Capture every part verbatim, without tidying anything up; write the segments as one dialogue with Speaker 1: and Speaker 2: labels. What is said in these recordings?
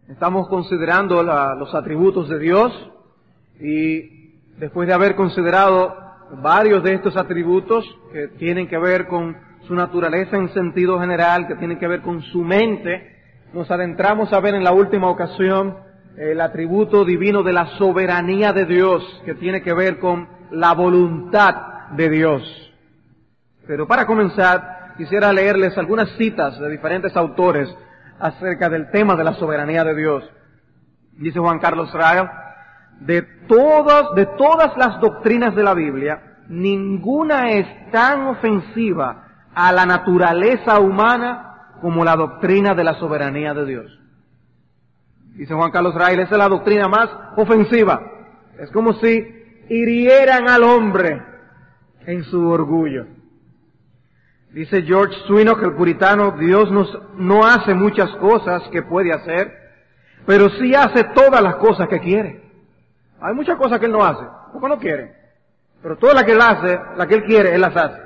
Speaker 1: Estamos considerando la, los atributos de Dios, y después de haber considerado varios de estos atributos que tienen que ver con su naturaleza en sentido general, que tienen que ver con su mente, nos adentramos a ver en la última ocasión el atributo divino de la soberanía de Dios, que tiene que ver con la voluntad de Dios. Pero para comenzar, quisiera leerles algunas citas de diferentes autores acerca del tema de la soberanía de Dios. Dice Juan Carlos Rael: de todas, de todas las doctrinas de la Biblia, ninguna es tan ofensiva a la naturaleza humana como la doctrina de la soberanía de Dios. Dice Juan Carlos Rael, esa es la doctrina más ofensiva. Es como si hirieran al hombre en su orgullo. Dice George Swinock, el puritano: Dios nos, no hace muchas cosas que puede hacer, pero sí hace todas las cosas que quiere. Hay muchas cosas que Él no hace, porque no quiere. Pero todas las que Él hace, las que Él quiere, Él las hace.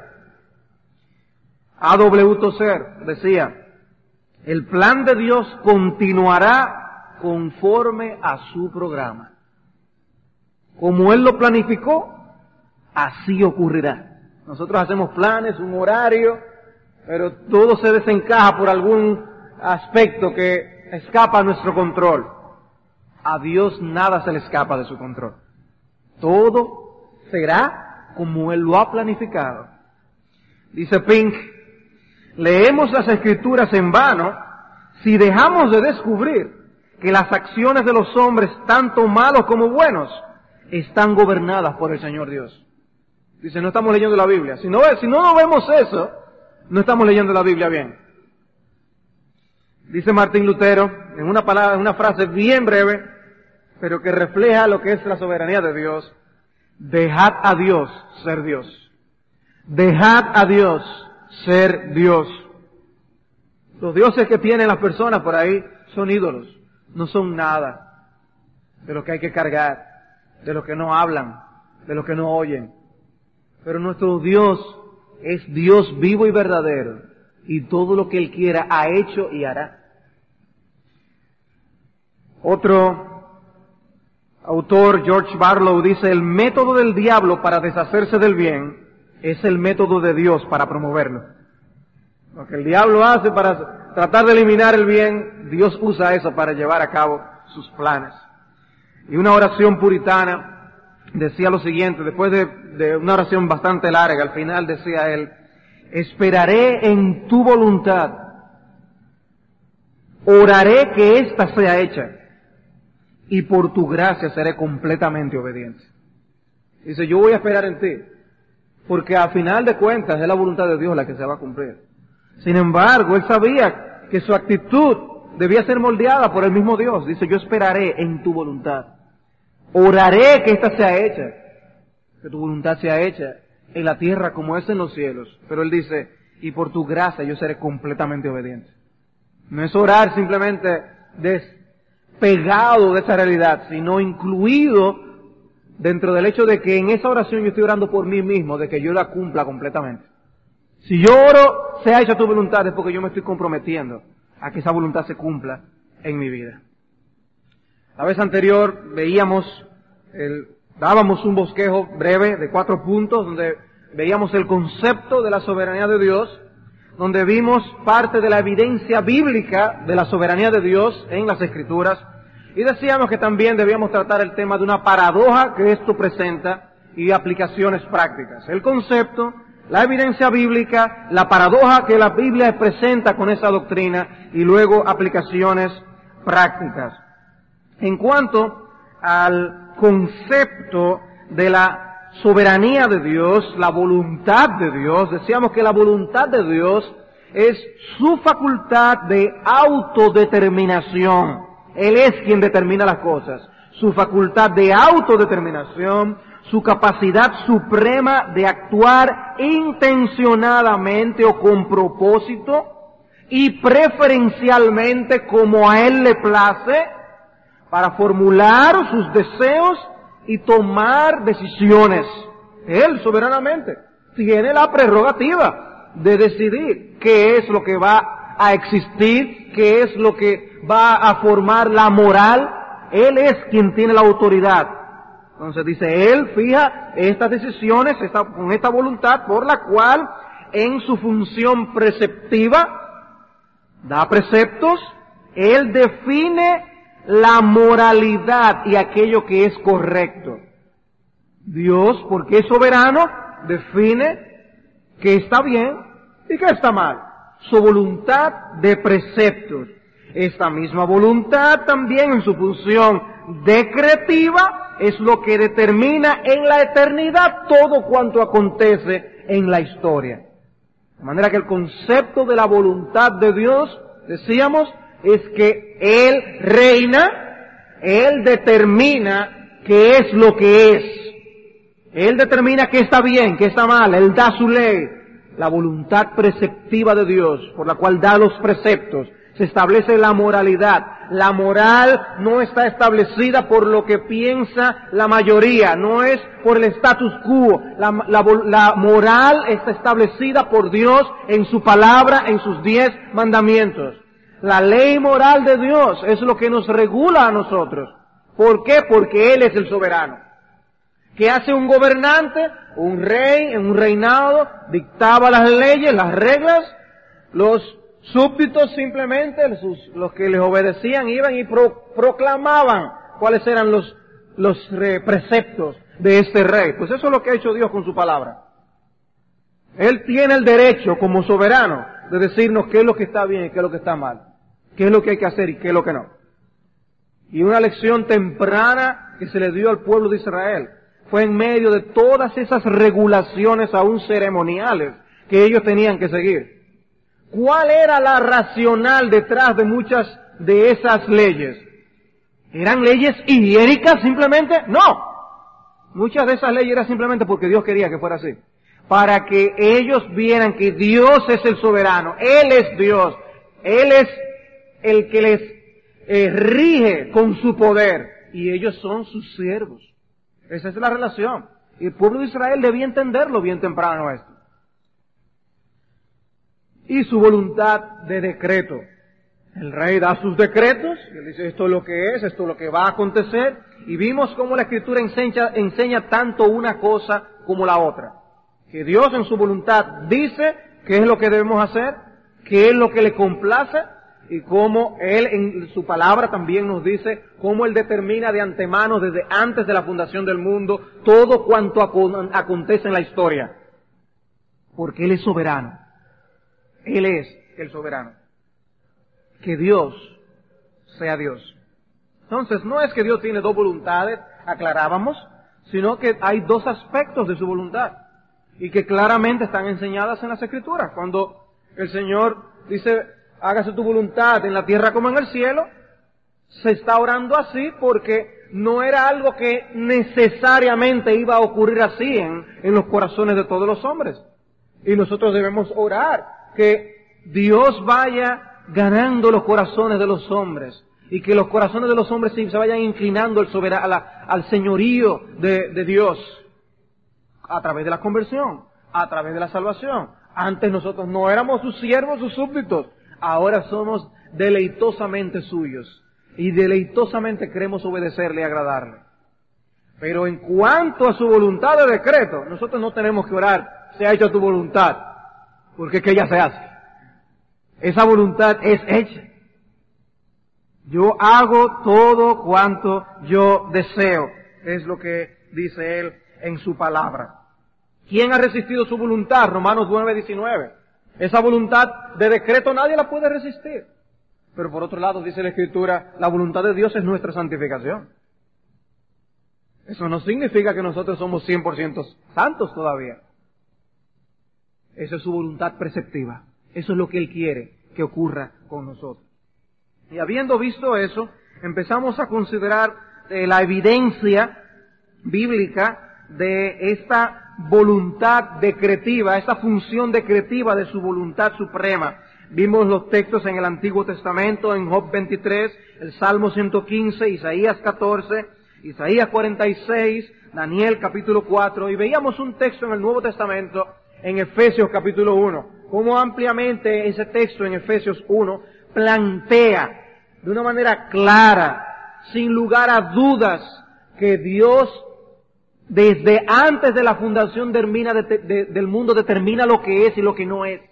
Speaker 1: A W Tozer decía: el plan de Dios continuará conforme a su programa. Como Él lo planificó, así ocurrirá. Nosotros hacemos planes, un horario, pero todo se desencaja por algún aspecto que escapa a nuestro control. A Dios nada se le escapa de su control. Todo será como Él lo ha planificado. Dice Pink: leemos las Escrituras en vano si dejamos de descubrir que las acciones de los hombres, tanto malos como buenos, están gobernadas por el Señor Dios. Dice, no estamos leyendo la Biblia. Si no, si no vemos eso, no estamos leyendo la Biblia bien. Dice Martín Lutero, en una palabra, en una frase bien breve, pero que refleja lo que es la soberanía de Dios: dejad a Dios ser Dios. Dejad a Dios ser Dios. Los dioses que tienen las personas por ahí son ídolos, no son nada de lo que hay que cargar, de lo que no hablan, de lo que no oyen. Pero nuestro Dios es Dios vivo y verdadero, y todo lo que Él quiera ha hecho y hará. Otro autor, George Barlow, dice: el método del diablo para deshacerse del bien es el método de Dios para promoverlo. Lo que el diablo hace para tratar de eliminar el bien, Dios usa eso para llevar a cabo sus planes. Y una oración puritana decía lo siguiente, después de, de una oración bastante larga, al final decía él: esperaré en tu voluntad, oraré que ésta sea hecha, y por tu gracia seré completamente obediente. Dice, yo voy a esperar en ti, porque al final de cuentas es la voluntad de Dios la que se va a cumplir. Sin embargo, él sabía que su actitud debía ser moldeada por el mismo Dios. Dice, yo esperaré en tu voluntad. Oraré que ésta sea hecha, que tu voluntad sea hecha en la tierra como es en los cielos. Pero él dice, y por tu gracia yo seré completamente obediente. No es orar simplemente despegado de esa realidad, sino incluido dentro del hecho de que en esa oración yo estoy orando por mí mismo, de que yo la cumpla completamente. Si yo oro, sea hecha tu voluntad, es porque yo me estoy comprometiendo a que esa voluntad se cumpla en mi vida. La vez anterior veíamos, el, dábamos un bosquejo breve de cuatro puntos donde veíamos el concepto de la soberanía de Dios, donde vimos parte de la evidencia bíblica de la soberanía de Dios en las Escrituras, y decíamos que también debíamos tratar el tema de una paradoja que esto presenta y aplicaciones prácticas. El concepto, la evidencia bíblica, la paradoja que la Biblia presenta con esa doctrina y luego aplicaciones prácticas. En cuanto al concepto de la soberanía de Dios, la voluntad de Dios, decíamos que la voluntad de Dios es su facultad de autodeterminación. Él es quien determina las cosas. Su facultad de autodeterminación, su capacidad suprema de actuar intencionadamente o con propósito y preferencialmente como a Él le place, para formular sus deseos y tomar decisiones. Él soberanamente tiene la prerrogativa de decidir qué es lo que va a existir, qué es lo que va a formar la moral. Él es quien tiene la autoridad. Entonces dice, Él fija estas decisiones esta, con esta voluntad por la cual en su función preceptiva da preceptos. Él define la moralidad y aquello que es correcto. Dios, porque es soberano, define que está bien y que está mal. Su voluntad de preceptos. Esta misma voluntad también en su función decretiva es lo que determina en la eternidad todo cuanto acontece en la historia. De manera que el concepto de la voluntad de Dios, decíamos, es que Él reina, Él determina qué es lo que es. Él determina qué está bien, qué está mal, Él da su ley. La voluntad preceptiva de Dios, por la cual da los preceptos, se establece la moralidad. La moral no está establecida por lo que piensa la mayoría, no es por el status quo. La, la, la moral está establecida por Dios en su palabra, en sus diez mandamientos. La ley moral de Dios es lo que nos regula a nosotros. ¿Por qué? Porque Él es el soberano. ¿Qué hace un gobernante? Un rey en un reinado dictaba las leyes, las reglas. Los súbditos simplemente, los, los que les obedecían, iban y pro, proclamaban cuáles eran los, los preceptos de este rey. Pues eso es lo que ha hecho Dios con su palabra. Él tiene el derecho como soberano de decirnos qué es lo que está bien y qué es lo que está mal. Qué es lo que hay que hacer y qué es lo que no. Y una lección temprana que se le dio al pueblo de Israel fue en medio de todas esas regulaciones aún ceremoniales que ellos tenían que seguir. ¿Cuál era la racional detrás de muchas de esas leyes? ¿Eran leyes higiénicas simplemente? No. Muchas de esas leyes eran simplemente porque Dios quería que fuera así. Para que ellos vieran que Dios es el soberano. Él es Dios. Él es el que les eh, rige con su poder. Y ellos son sus siervos. Esa es la relación. Y el pueblo de Israel debía entenderlo bien temprano esto. Y su voluntad de decreto. El rey da sus decretos, y él dice esto es lo que es, esto es lo que va a acontecer, y vimos cómo la Escritura enseña, enseña tanto una cosa como la otra. Que Dios en su voluntad dice qué es lo que debemos hacer, qué es lo que le complace, y cómo Él en su palabra también nos dice cómo Él determina de antemano, desde antes de la fundación del mundo, todo cuanto acontece en la historia. Porque Él es soberano. Él es el soberano. Que Dios sea Dios. Entonces, no es que Dios tiene dos voluntades, aclarábamos, sino que hay dos aspectos de su voluntad y que claramente están enseñadas en las Escrituras. Cuando el Señor dice, hágase tu voluntad en la tierra como en el cielo, se está orando así porque no era algo que necesariamente iba a ocurrir así en, en los corazones de todos los hombres. Y nosotros debemos orar que Dios vaya ganando los corazones de los hombres y que los corazones de los hombres se vayan inclinando al, soberano, a la, al señorío de, de Dios a través de la conversión, a través de la salvación. Antes nosotros no éramos sus siervos, sus súbditos, ahora somos deleitosamente suyos y deleitosamente queremos obedecerle y agradarle. Pero en cuanto a su voluntad de decreto, nosotros no tenemos que orar, sea hecha tu voluntad, porque es que ella se hace. Esa voluntad es hecha. Yo hago todo cuanto yo deseo, es lo que dice Él en su palabra. ¿Quién ha resistido su voluntad? Romanos nueve diecinueve. Esa voluntad de decreto nadie la puede resistir. Pero por otro lado dice la Escritura, la voluntad de Dios es nuestra santificación. Eso no significa que nosotros somos cien por ciento santos todavía. Esa es su voluntad preceptiva. Eso es lo que Él quiere que ocurra con nosotros. Y habiendo visto eso, empezamos a considerar eh, la evidencia bíblica de esta voluntad decretiva, esta función decretiva de su voluntad suprema. Vimos los textos en el Antiguo Testamento, en Job veintitrés, el Salmo ciento quince, Isaías catorce, Isaías cuarenta y seis, Daniel capítulo cuatro, y veíamos un texto en el Nuevo Testamento, en Efesios capítulo uno, cómo ampliamente ese texto en Efesios uno plantea de una manera clara, sin lugar a dudas, que Dios desde antes de la fundación termina de, de, del mundo determina lo que es y lo que no es.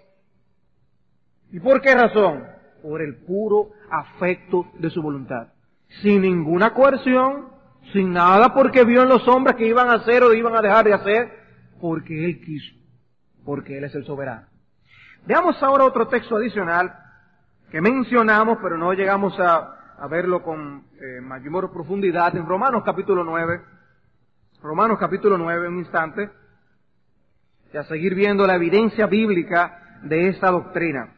Speaker 1: ¿Y por qué razón? Por el puro afecto de su voluntad. Sin ninguna coerción, sin nada porque vio en los hombres que iban a hacer o iban a dejar de hacer, porque Él quiso, porque Él es el soberano. Veamos ahora otro texto adicional que mencionamos, pero no llegamos a, a verlo con eh, mayor profundidad, en Romanos capítulo nueve. Romanos capítulo nueve, un instante, y a seguir viendo la evidencia bíblica de esta doctrina.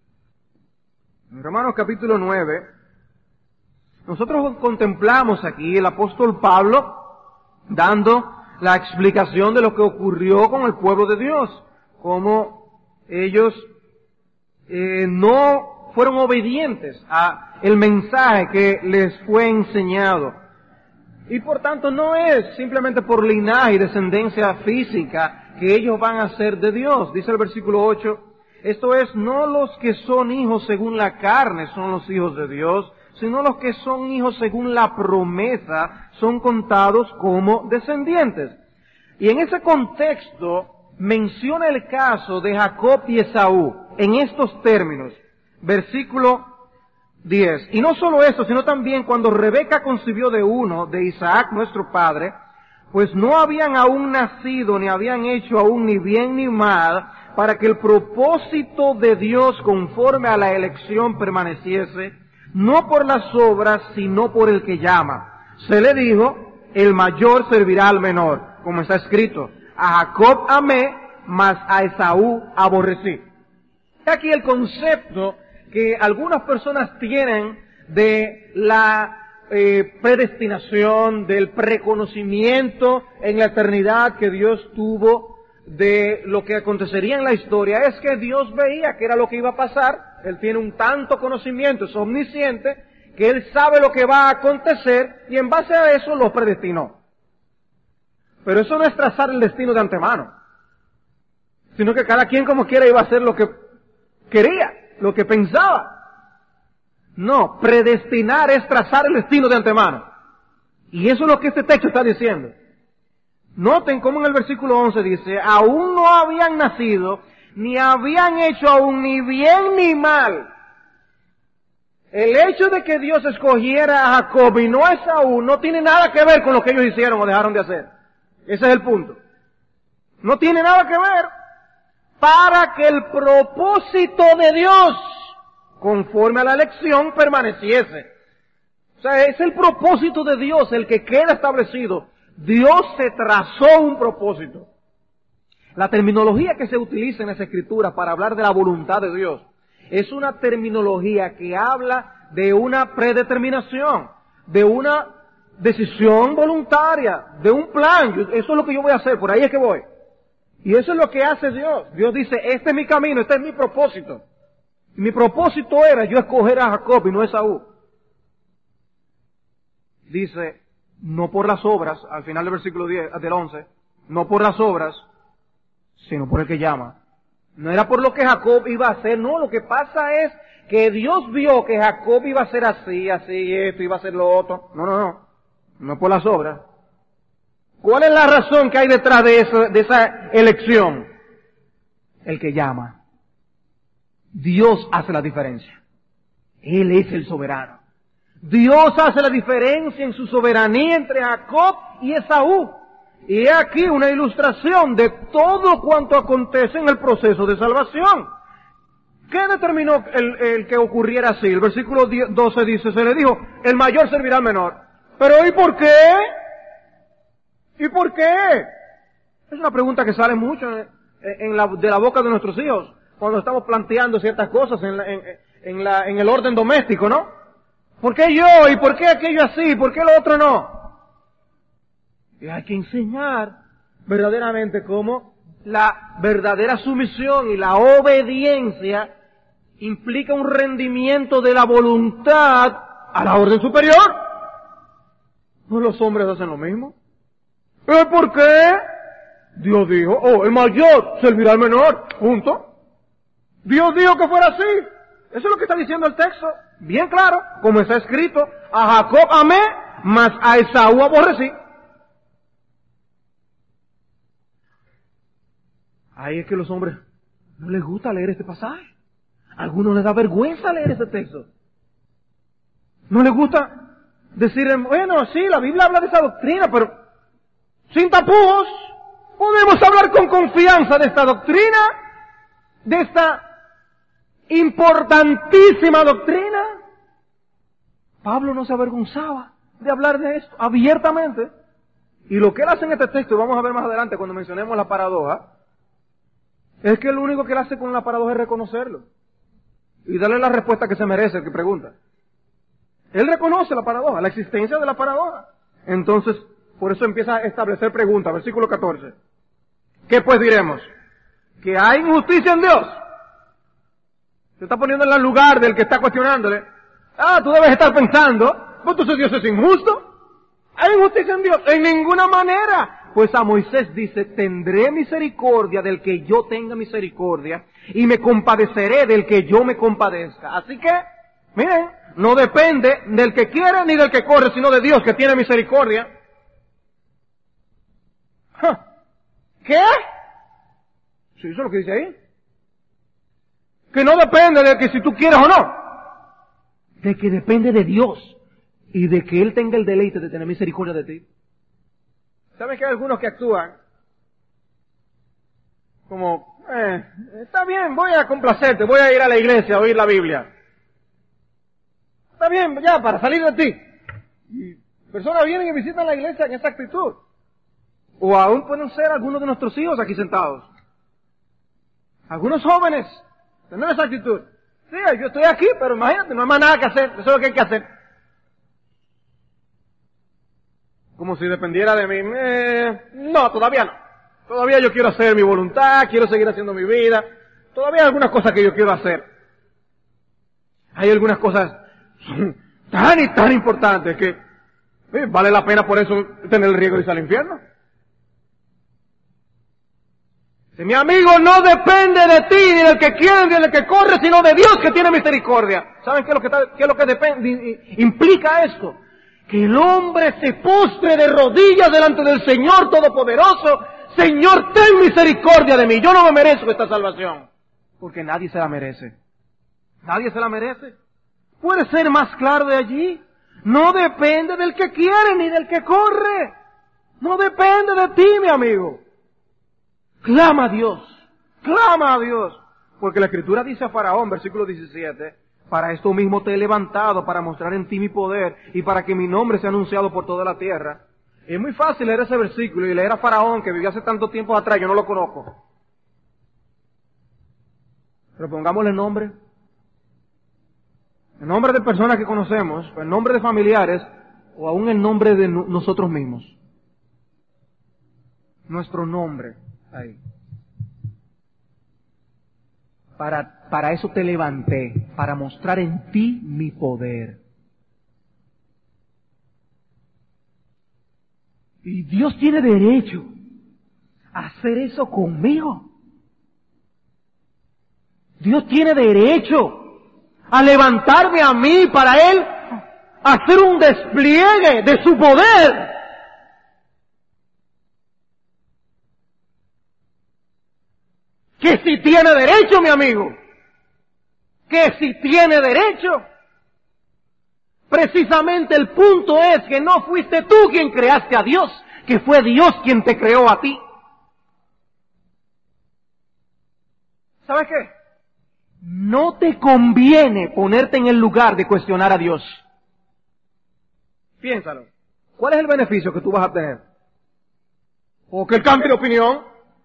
Speaker 1: En Romanos capítulo nueve, nosotros contemplamos aquí el apóstol Pablo dando la explicación de lo que ocurrió con el pueblo de Dios, cómo ellos eh, no fueron obedientes a el mensaje que les fue enseñado. Y por tanto no es simplemente por linaje y descendencia física que ellos van a ser de Dios. Dice el versículo ocho, esto es, no los que son hijos según la carne son los hijos de Dios, sino los que son hijos según la promesa son contados como descendientes. Y en ese contexto menciona el caso de Jacob y Esaú en estos términos. Versículo diez. Y no solo eso, sino también cuando Rebeca concibió de uno, de Isaac nuestro padre, pues no habían aún nacido, ni habían hecho aún ni bien ni mal, para que el propósito de Dios conforme a la elección permaneciese, no por las obras, sino por el que llama. Se le dijo, el mayor servirá al menor, como está escrito, a Jacob amé, mas a Esaú aborrecí. Aquí el concepto que algunas personas tienen de la eh, predestinación, del preconocimiento en la eternidad que Dios tuvo de lo que acontecería en la historia, es que Dios veía que era lo que iba a pasar. Él tiene un tanto conocimiento, es omnisciente, que Él sabe lo que va a acontecer y en base a eso lo predestinó. Pero eso no es trazar el destino de antemano, sino que cada quien como quiera iba a hacer lo que quería, lo que pensaba. No, predestinar es trazar el destino de antemano. Y eso es lo que este texto está diciendo. Noten cómo en el versículo once dice, aún no habían nacido, ni habían hecho aún ni bien ni mal. El hecho de que Dios escogiera a Jacob y no a Esaú no tiene nada que ver con lo que ellos hicieron o dejaron de hacer. Ese es el punto. No tiene nada que ver. Para que el propósito de Dios, conforme a la elección, permaneciese. O sea, es el propósito de Dios el que queda establecido. Dios se trazó un propósito. La terminología que se utiliza en esa escritura para hablar de la voluntad de Dios es una terminología que habla de una predeterminación, de una decisión voluntaria, de un plan. Yo, eso es lo que yo voy a hacer, por ahí es que voy. Y eso es lo que hace Dios. Dios dice, este es mi camino, este es mi propósito. Y mi propósito era yo escoger a Jacob y no a Esaú. Dice, no por las obras, al final del versículo diez, del once, no por las obras, sino por el que llama. No era por lo que Jacob iba a hacer, no, lo que pasa es que Dios vio que Jacob iba a ser así, así, esto, iba a ser lo otro. No, no, no, no por las obras. ¿Cuál es la razón que hay detrás de esa, de esa elección? El que llama. Dios hace la diferencia. Él es el soberano. Dios hace la diferencia en su soberanía entre Jacob y Esaú. Y he aquí una ilustración de todo cuanto acontece en el proceso de salvación. ¿Qué determinó el, el que ocurriera así? El versículo doce dice, se le dijo, el mayor servirá al menor. Pero ¿y por qué? ¿Y por qué? Es una pregunta que sale mucho en, en la, de la boca de nuestros hijos cuando estamos planteando ciertas cosas en, la, en, en, la, en el orden doméstico, ¿no? ¿Por qué yo? ¿Y por qué aquello así? ¿Por qué lo otro no? Y hay que enseñar verdaderamente cómo la verdadera sumisión y la obediencia implica un rendimiento de la voluntad a la orden superior. ¿No los hombres hacen lo mismo? ¿Eh, ¿Por qué? Dios dijo, oh, el mayor servirá al menor, punto. Dios dijo que fuera así. Eso es lo que está diciendo el texto. Bien claro, como está escrito, a Jacob amé, mas a Esaú aborrecí. Ahí es que los hombres no les gusta leer este pasaje. A algunos les da vergüenza leer este texto. No les gusta decir, bueno, sí, la Biblia habla de esa doctrina, pero sin tapujos podemos hablar con confianza de esta doctrina, de esta importantísima doctrina. Pablo no se avergonzaba de hablar de esto abiertamente. Y lo que él hace en este texto, y vamos a ver más adelante cuando mencionemos la paradoja, es que lo único que él hace con la paradoja es reconocerlo y darle la respuesta que se merece el que pregunta. Él reconoce la paradoja, la existencia de la paradoja. Entonces, por eso empieza a establecer preguntas. Versículo catorce. ¿Qué pues diremos? ¿Que hay injusticia en Dios? Se está poniendo en el lugar del que está cuestionándole. Ah, tú debes estar pensando, ¿pues entonces Dios es injusto? ¿Hay injusticia en Dios? En ninguna manera. Pues a Moisés dice, tendré misericordia del que yo tenga misericordia y me compadeceré del que yo me compadezca. Así que, miren, no depende del que quiere ni del que corre, sino de Dios que tiene misericordia. ¿Qué? Sí, eso es lo que dice ahí. Que no depende de que si tú quieres o no. De que depende de Dios y de que Él tenga el deleite de tener misericordia de ti. ¿Saben que hay algunos que actúan como, eh, está bien, voy a complacerte, voy a ir a la iglesia a oír la Biblia? Está bien, ya, para salir de ti. Y personas vienen y visitan la iglesia en esa actitud. O aún pueden ser algunos de nuestros hijos aquí sentados. Algunos jóvenes, tener esa actitud. Sí, yo estoy aquí, pero imagínate, no hay más nada que hacer, eso es lo que hay que hacer. Como si dependiera de mí. Eh, no, todavía no. Todavía yo quiero hacer mi voluntad, quiero seguir haciendo mi vida. Todavía hay algunas cosas que yo quiero hacer. Hay algunas cosas tan y tan importantes que eh, vale la pena por eso tener el riesgo de irse al infierno. Si mi amigo no depende de ti, ni del que quiere, ni del que corre, sino de Dios que tiene misericordia. ¿Saben qué es lo que, está, qué es lo que depende, implica esto? Que el hombre se postre de rodillas delante del Señor Todopoderoso. Señor, ten misericordia de mí. Yo no me merezco esta salvación. Porque nadie se la merece. Nadie se la merece. ¿Puede ser más claro de allí? No depende del que quiere ni del que corre. No depende de ti, mi amigo. Clama a Dios. Clama a Dios. Porque la Escritura dice a Faraón, versículo diecisiete, para esto mismo te he levantado, para mostrar en ti mi poder y para que mi nombre sea anunciado por toda la tierra. Es muy fácil leer ese versículo y leer a Faraón, que vivió hace tanto tiempo atrás, yo no lo conozco. Pero pongámosle nombre. El nombre de personas que conocemos, el nombre de familiares, o aún el nombre de no- nosotros mismos. Nuestro nombre, ahí. Para, para eso te levanté, para mostrar en ti mi poder. Y Dios tiene derecho a hacer eso conmigo. Dios tiene derecho a levantarme a mí para Él hacer un despliegue de su poder. Que si tiene derecho, mi amigo. Que si tiene derecho. Precisamente el punto es que no fuiste tú quien creaste a Dios, que fue Dios quien te creó a ti. ¿Sabes qué? No te conviene ponerte en el lugar de cuestionar a Dios. Piénsalo. ¿Cuál es el beneficio que tú vas a tener? ¿O que él cambie de opinión?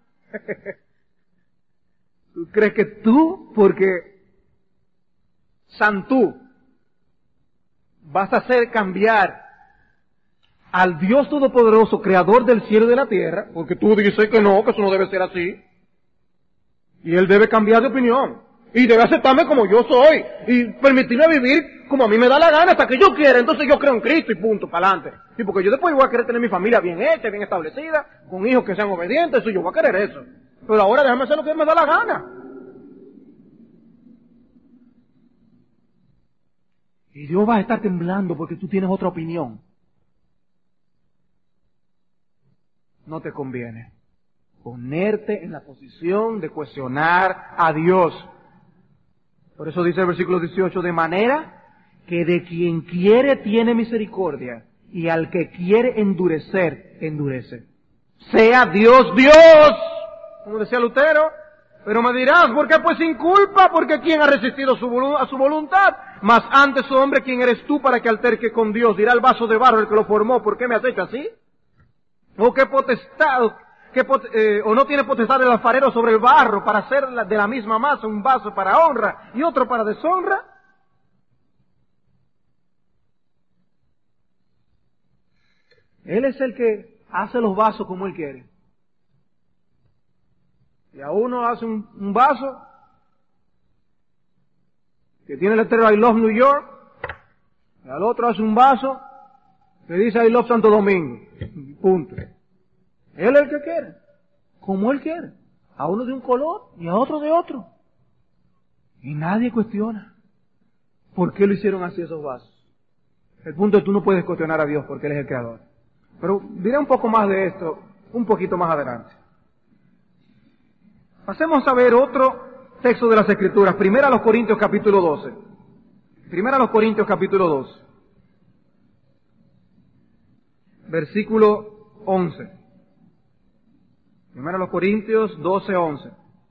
Speaker 1: ¿Tú crees que tú, porque Santú, vas a hacer cambiar al Dios Todopoderoso, Creador del cielo y de la tierra, porque tú dices que no, que eso no debe ser así, y Él debe cambiar de opinión, y debe aceptarme como yo soy, y permitirme vivir como a mí me da la gana, hasta que yo quiera, entonces yo creo en Cristo y punto, para adelante. Sí, porque yo después voy a querer tener mi familia bien hecha, bien establecida, con hijos que sean obedientes, eso yo voy a querer eso. Pero ahora déjame hacer lo que me da la gana. Y Dios va a estar temblando porque tú tienes otra opinión. No te conviene ponerte en la posición de cuestionar a Dios. Por eso dice el versículo dieciocho, de manera que de quien quiere tiene misericordia, y al que quiere endurecer, endurece. Sea Dios Dios, como decía Lutero. Pero me dirás, ¿por qué pues sin culpa? Porque ¿quién ha resistido su volu- a su voluntad? Mas antes, oh hombre, ¿quién eres tú para que alterque con Dios? Dirá el vaso de barro el que lo formó, ¿por qué me has hecho así? ¿O qué potestad, qué pot- eh, o no tiene potestad el alfarero sobre el barro para hacer la- de la misma masa un vaso para honra y otro para deshonra? Él es el que hace los vasos como Él quiere. Y a uno hace un, un vaso que tiene el letrero I Love New York, y al otro hace un vaso que dice I Love Santo Domingo. Punto. Él es el que quiere, como Él quiere. A uno de un color y a otro de otro. Y nadie cuestiona por qué lo hicieron así esos vasos. El punto es que tú no puedes cuestionar a Dios porque Él es el creador. Pero diré un poco más de esto, un poquito más adelante. Pasemos a ver otro texto de las Escrituras. Primera a los Corintios capítulo doce. Primera a los Corintios capítulo doce. Versículo once. Primera a los Corintios doce, once.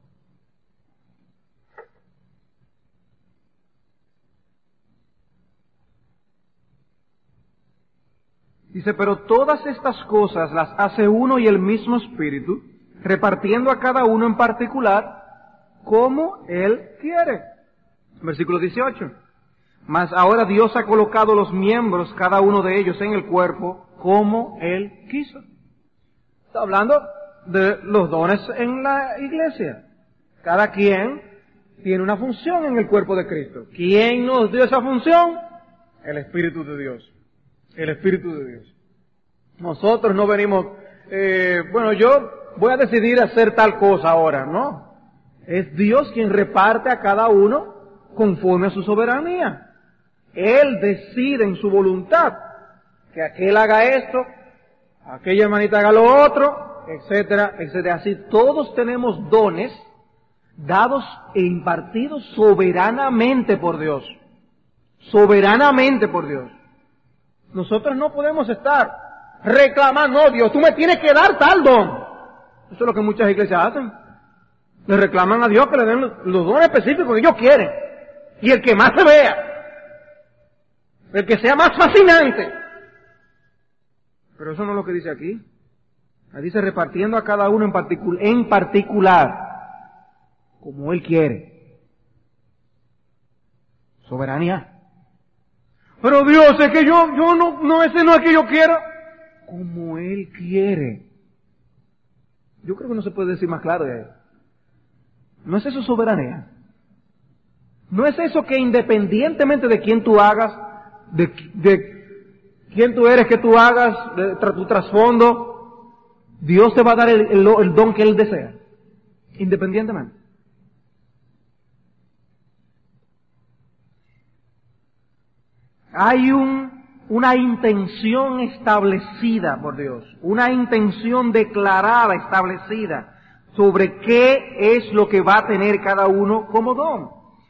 Speaker 1: Dice, pero todas estas cosas las hace uno y el mismo Espíritu, repartiendo a cada uno en particular como Él quiere. Versículo dieciocho. Mas ahora Dios ha colocado los miembros, cada uno de ellos, en el cuerpo como Él quiso. Está hablando de los dones en la iglesia. Cada quien tiene una función en el cuerpo de Cristo. ¿Quién nos dio esa función? El Espíritu de Dios. El Espíritu de Dios. Nosotros no venimos, eh, bueno, yo voy a decidir hacer tal cosa ahora, no. Es Dios quien reparte a cada uno conforme a su soberanía. Él decide en su voluntad que aquel haga esto, aquella hermanita haga lo otro, etcétera, etcétera. Así todos tenemos dones dados e impartidos soberanamente por Dios. Soberanamente por Dios. Nosotros no podemos estar reclamando, no, Dios, tú me tienes que dar tal don. Eso es lo que muchas iglesias hacen. Le reclaman a Dios que le den los dones específicos que ellos quieren. Y el que más se vea. El que sea más fascinante. Pero eso no es lo que dice aquí. Ahí dice repartiendo a cada uno en, particul- en particular, como Él quiere. Soberanía. Pero Dios, es que yo, yo no, no, ese no es que yo quiero. Como Él quiere. Yo creo que no se puede decir más claro de ahí. ¿No es eso soberanía? ¿No es eso que independientemente de quién tú hagas, de, de quién tú eres que tú hagas, de tra- tu trasfondo, Dios te va a dar el, el, el don que Él desea? Independientemente. Hay un, una intención establecida por Dios, una intención declarada, establecida, sobre qué es lo que va a tener cada uno como don.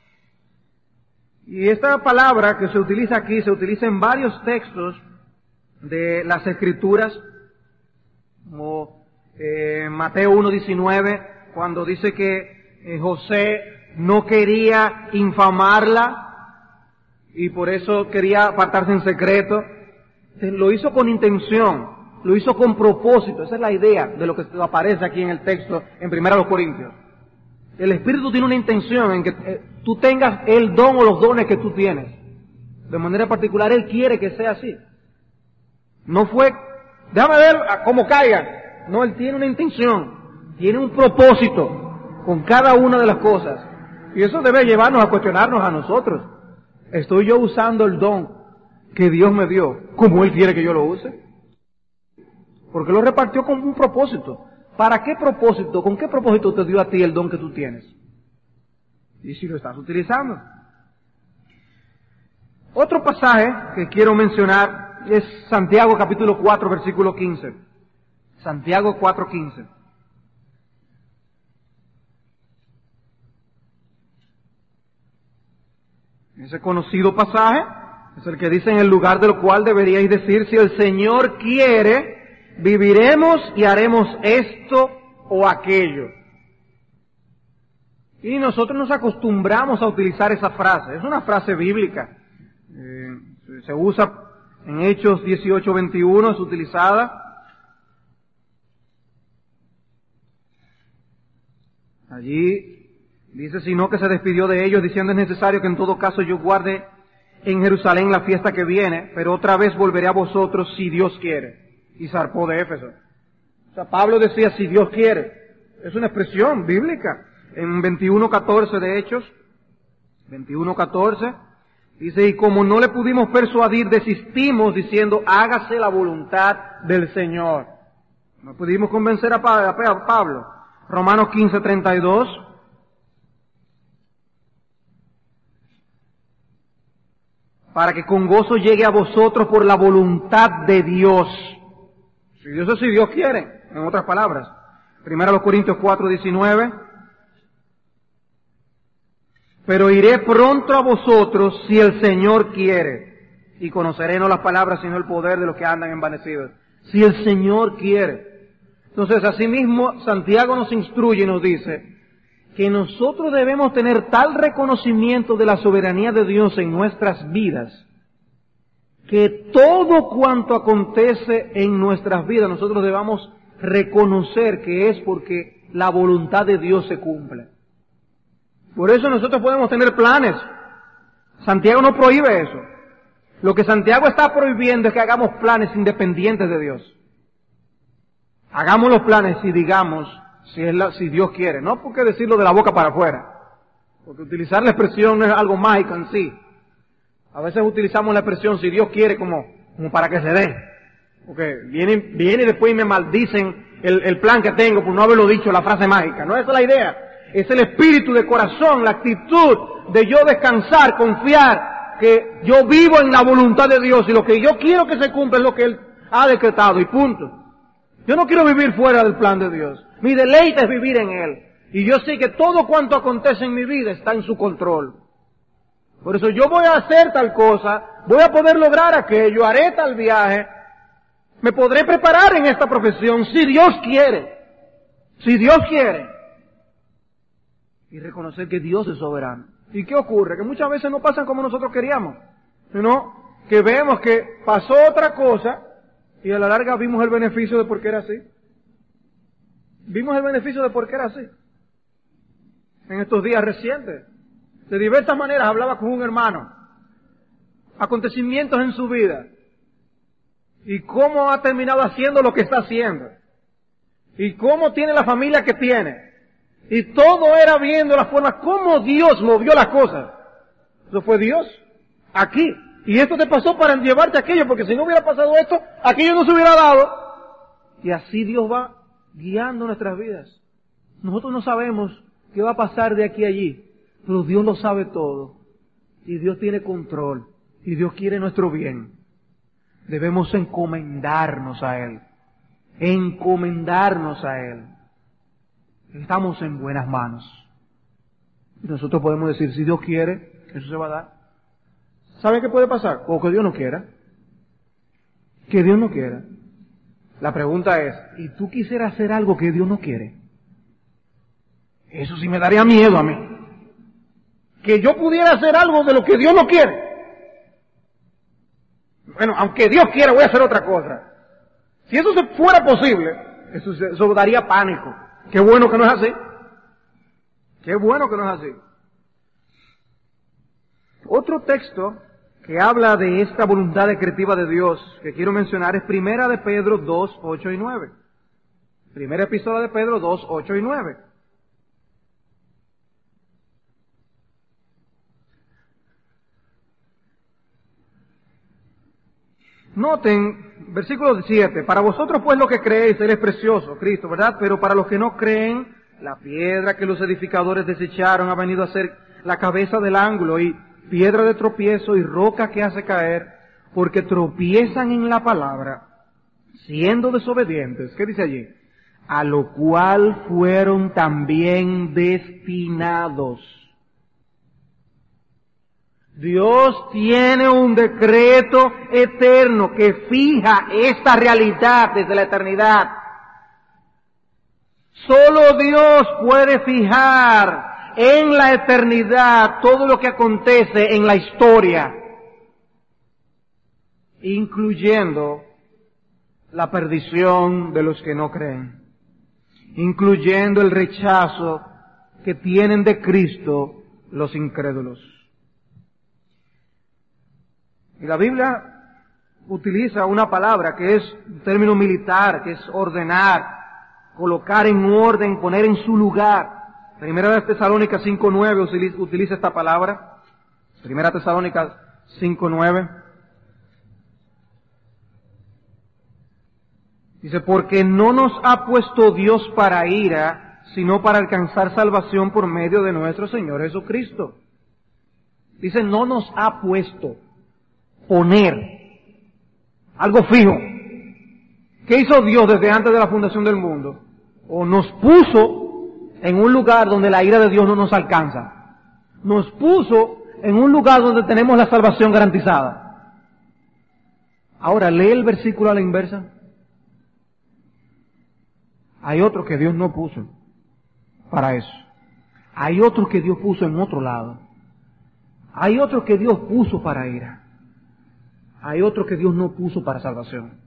Speaker 1: Y esta palabra que se utiliza aquí, se utiliza en varios textos de las Escrituras, como eh, Mateo uno diecinueve, cuando dice que eh, José no quería infamarla, y por eso quería apartarse en secreto. Lo hizo con intención, lo hizo con propósito. Esa es la idea de lo que aparece aquí en el texto en Primera los Corintios. El Espíritu tiene una intención en que eh, tú tengas el don o los dones que tú tienes. De manera particular, Él quiere que sea así. No fue, déjame ver cómo caiga. No, Él tiene una intención, tiene un propósito con cada una de las cosas. Y eso debe llevarnos a cuestionarnos a nosotros. ¿Estoy yo usando el don que Dios me dio como Él quiere que yo lo use? Porque lo repartió con un propósito. ¿Para qué propósito? ¿Con qué propósito te dio a ti el don que tú tienes? Y si lo estás utilizando. Otro pasaje que quiero mencionar es Santiago capítulo cuatro, versículo quince. Santiago cuatro, quince. Ese conocido pasaje es el que dice: en el lugar del cual deberíais decir, si el Señor quiere, viviremos y haremos esto o aquello. Y nosotros nos acostumbramos a utilizar esa frase. Es una frase bíblica. Eh, se usa en Hechos dieciocho, veintiuno, es utilizada. Allí dice: sino que se despidió de ellos, diciendo: es necesario que en todo caso yo guarde en Jerusalén la fiesta que viene, pero otra vez volveré a vosotros si Dios quiere. Y zarpó de Éfeso. O sea, Pablo decía: si Dios quiere. Es una expresión bíblica. En veintiuno, catorce de Hechos, veintiuno, catorce, dice: y como no le pudimos persuadir, desistimos diciendo: hágase la voluntad del Señor. No pudimos convencer a Pablo. Romanos quince, treinta y dos. Para que con gozo llegue a vosotros por la voluntad de Dios. Si Dios es si Dios quiere, en otras palabras. Primero los Corintios cuatro, diecinueve. Pero iré pronto a vosotros si el Señor quiere. Y conoceré no las palabras sino el poder de los que andan envanecidos. Si el Señor quiere. Entonces, asimismo, Santiago nos instruye y nos dice que nosotros debemos tener tal reconocimiento de la soberanía de Dios en nuestras vidas, que todo cuanto acontece en nuestras vidas nosotros debamos reconocer que es porque la voluntad de Dios se cumple. Por eso nosotros podemos tener planes. Santiago no prohíbe eso. Lo que Santiago está prohibiendo es que hagamos planes independientes de Dios. Hagamos los planes y digamos si, es la, si Dios quiere. No porque decirlo de la boca para afuera. Porque utilizar la expresión no es algo mágico en sí. A veces utilizamos la expresión si Dios quiere como, como para que se dé. Porque vienen, viene y después me maldicen el, el plan que tengo por no haberlo dicho, la frase mágica. No, esa es la idea. Es el espíritu de corazón, la actitud de yo descansar, confiar que yo vivo en la voluntad de Dios y lo que yo quiero que se cumpla es lo que Él ha decretado y punto. Yo no quiero vivir fuera del plan de Dios. Mi deleite es vivir en Él. Y yo sé que todo cuanto acontece en mi vida está en su control. Por eso yo voy a hacer tal cosa, voy a poder lograr aquello, haré tal viaje, me podré preparar en esta profesión si Dios quiere. Si Dios quiere. Y reconocer que Dios es soberano. ¿Y qué ocurre? Que muchas veces no pasan como nosotros queríamos, sino que vemos que pasó otra cosa y a la larga vimos el beneficio de por qué era así. Vimos el beneficio de por qué era así. En estos días recientes, de diversas maneras hablaba con un hermano, acontecimientos en su vida, y cómo ha terminado haciendo lo que está haciendo, y cómo tiene la familia que tiene, y todo era viendo la forma, cómo Dios movió las cosas. Eso fue Dios, aquí, y esto te pasó para llevarte aquello, porque si no hubiera pasado esto, aquello no se hubiera dado, y así Dios va guiando nuestras vidas. Nosotros no sabemos qué va a pasar de aquí a allí, pero Dios lo sabe todo. Y Dios tiene control. Y Dios quiere nuestro bien. Debemos encomendarnos a Él. Encomendarnos a Él. Estamos en buenas manos. Y nosotros podemos decir, si Dios quiere, eso se va a dar. ¿Saben qué puede pasar? O que Dios no quiera. Que Dios no quiera. La pregunta es, ¿y tú quisieras hacer algo que Dios no quiere? Eso sí me daría miedo a mí. Que yo pudiera hacer algo de lo que Dios no quiere. Bueno, aunque Dios quiera, voy a hacer otra cosa. Si eso se fuera posible, eso, eso daría pánico. Qué bueno que no es así. Qué bueno que no es así. Otro texto que habla de esta voluntad decretiva de Dios que quiero mencionar es Primera de Pedro dos, ocho y nueve. Primera epístola de Pedro dos, ocho y nueve. Noten, versículo siete, para vosotros pues lo que creéis, Él es precioso, Cristo, ¿verdad? Pero para los que no creen, la piedra que los edificadores desecharon ha venido a ser la cabeza del ángulo y piedra de tropiezo y roca que hace caer, porque tropiezan en la palabra, siendo desobedientes. ¿Qué dice allí? A lo cual fueron también destinados. Dios tiene un decreto eterno que fija esta realidad desde la eternidad. Solo Dios puede fijar en la eternidad todo lo que acontece en la historia, incluyendo la perdición de los que no creen, incluyendo el rechazo que tienen de Cristo los incrédulos. Y la Biblia utiliza una palabra que es un término militar, que es ordenar, colocar en orden, poner en su lugar. Primera de Tesalónicas cinco nueve utiliza esta palabra. Primera Tesalónicas cinco nueve. Dice, porque no nos ha puesto Dios para ira, sino para alcanzar salvación por medio de nuestro Señor Jesucristo. Dice, no nos ha puesto. Poner. Algo fijo. ¿Qué hizo Dios desde antes de la fundación del mundo? O nos puso en un lugar donde la ira de Dios no nos alcanza. Nos puso en un lugar donde tenemos la salvación garantizada. Ahora, lee el versículo a la inversa. Hay otro que Dios no puso para eso. Hay otro que Dios puso en otro lado. Hay otro que Dios puso para ira. Hay otro que Dios no puso para salvación.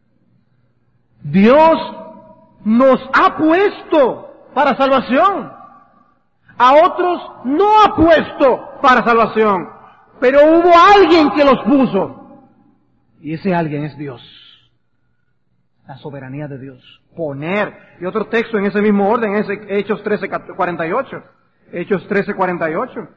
Speaker 1: Dios nos ha puesto para salvación. A otros no ha puesto para salvación. Pero hubo alguien que los puso. Y ese alguien es Dios. La soberanía de Dios. Poner. Y otro texto en ese mismo orden es Hechos trece cuarenta y ocho. Hechos trece cuarenta y ocho.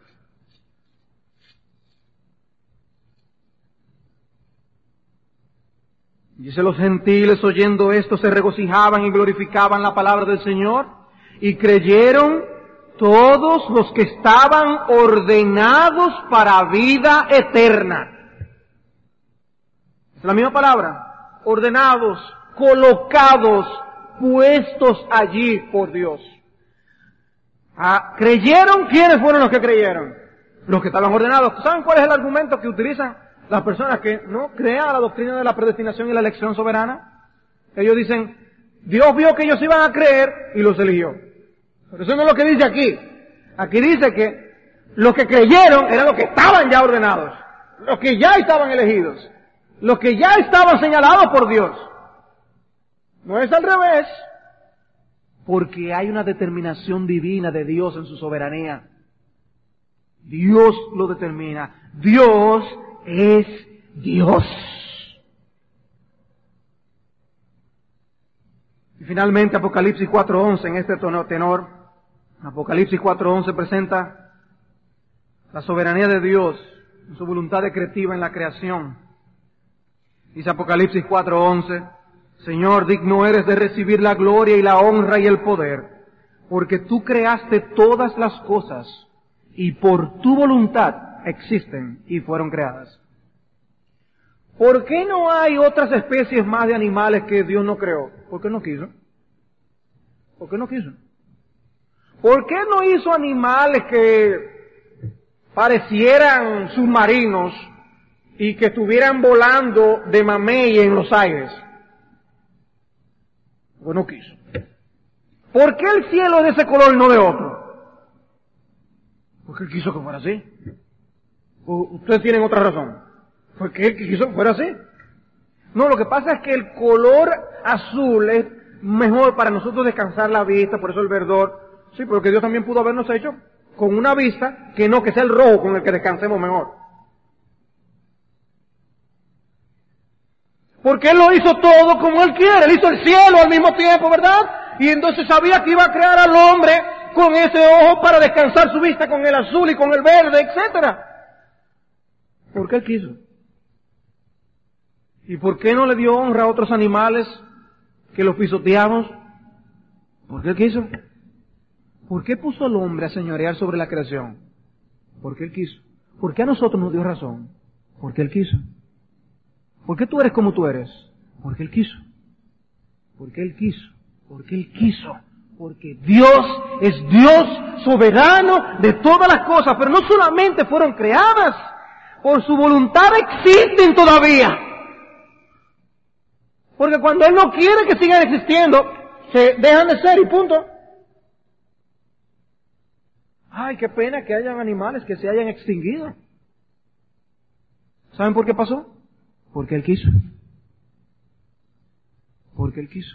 Speaker 1: Dice, los gentiles oyendo esto se regocijaban y glorificaban la palabra del Señor, y creyeron todos los que estaban ordenados para vida eterna. Es la misma palabra, ordenados, colocados, puestos allí por Dios. Ah, ¿creyeron? ¿Quiénes fueron los que creyeron? Los que estaban ordenados. ¿Saben cuál es el argumento que utilizan las personas que no crean a la doctrina de la predestinación y la elección soberana? Ellos dicen, Dios vio que ellos iban a creer y los eligió. Pero eso no es lo que dice aquí. Aquí dice que los que creyeron eran los que estaban ya ordenados, los que ya estaban elegidos, los que ya estaban señalados por Dios. No es al revés, porque hay una determinación divina de Dios en su soberanía. Dios lo determina. Dios es Dios. Y finalmente Apocalipsis cuatro once, en este tenor, Apocalipsis cuatro once presenta la soberanía de Dios, su voluntad decretiva en la creación. Dice Apocalipsis cuatro once, Señor, digno eres de recibir la gloria y la honra y el poder, porque tú creaste todas las cosas y por tu voluntad existen y fueron creadas. ¿Por qué no hay otras especies más de animales que Dios no creó? ¿Por qué no quiso? ¿Por qué no quiso? ¿Por qué no hizo animales que parecieran submarinos y que estuvieran volando de mamey en los aires? Pues no quiso. ¿Por qué el cielo es de ese color y no de otro? Porque Él quiso que fuera así. Ustedes tienen otra razón. Porque Él quiso que fuera así. No, lo que pasa es que el color azul es mejor para nosotros descansar la vista, por eso el verdor. Sí, porque Dios también pudo habernos hecho con una vista que no, que sea el rojo con el que descansemos mejor. Porque Él lo hizo todo como Él quiere. Él hizo el cielo al mismo tiempo, ¿verdad? Y entonces sabía que iba a crear al hombre con ese ojo para descansar su vista con el azul y con el verde, etcétera. ¿Por qué Él quiso? ¿Y por qué no le dio honra a otros animales que los pisoteamos? ¿Por qué Él quiso? ¿Por qué puso al hombre a señorear sobre la creación? Porque Él quiso. ¿Por qué a nosotros nos dio razón? Porque Él quiso. ¿Por qué tú eres como tú eres? Porque Él quiso. Porque Él quiso. Porque Él quiso. Porque Dios es Dios soberano de todas las cosas, pero no solamente fueron creadas, por su voluntad existen todavía. Porque cuando Él no quiere que sigan existiendo, se dejan de ser y punto. Ay, qué pena que hayan animales que se hayan extinguido. ¿Saben por qué pasó? Porque Él quiso. Porque Él quiso.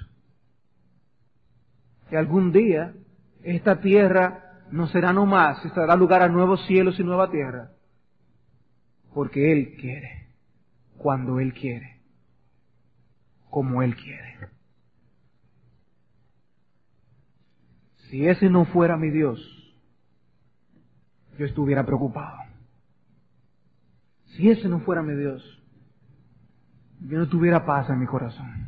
Speaker 1: Que algún día esta tierra no será no más, se dará lugar a nuevos cielos y nueva tierra. Porque Él quiere, cuando Él quiere, como Él quiere. Si ese no fuera mi Dios, yo estuviera preocupado. Si ese no fuera mi Dios, yo no tuviera paz en mi corazón.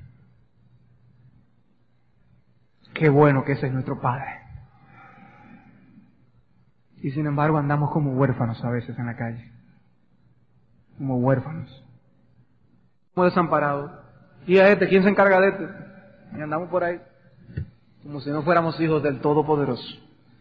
Speaker 1: Qué bueno que ese es nuestro Padre. Y sin embargo andamos como huérfanos a veces en la calle. Como huérfanos. Como desamparados. ¿Y a este? ¿Quién se encarga de este? Y andamos por ahí. Como si no fuéramos hijos del Todopoderoso.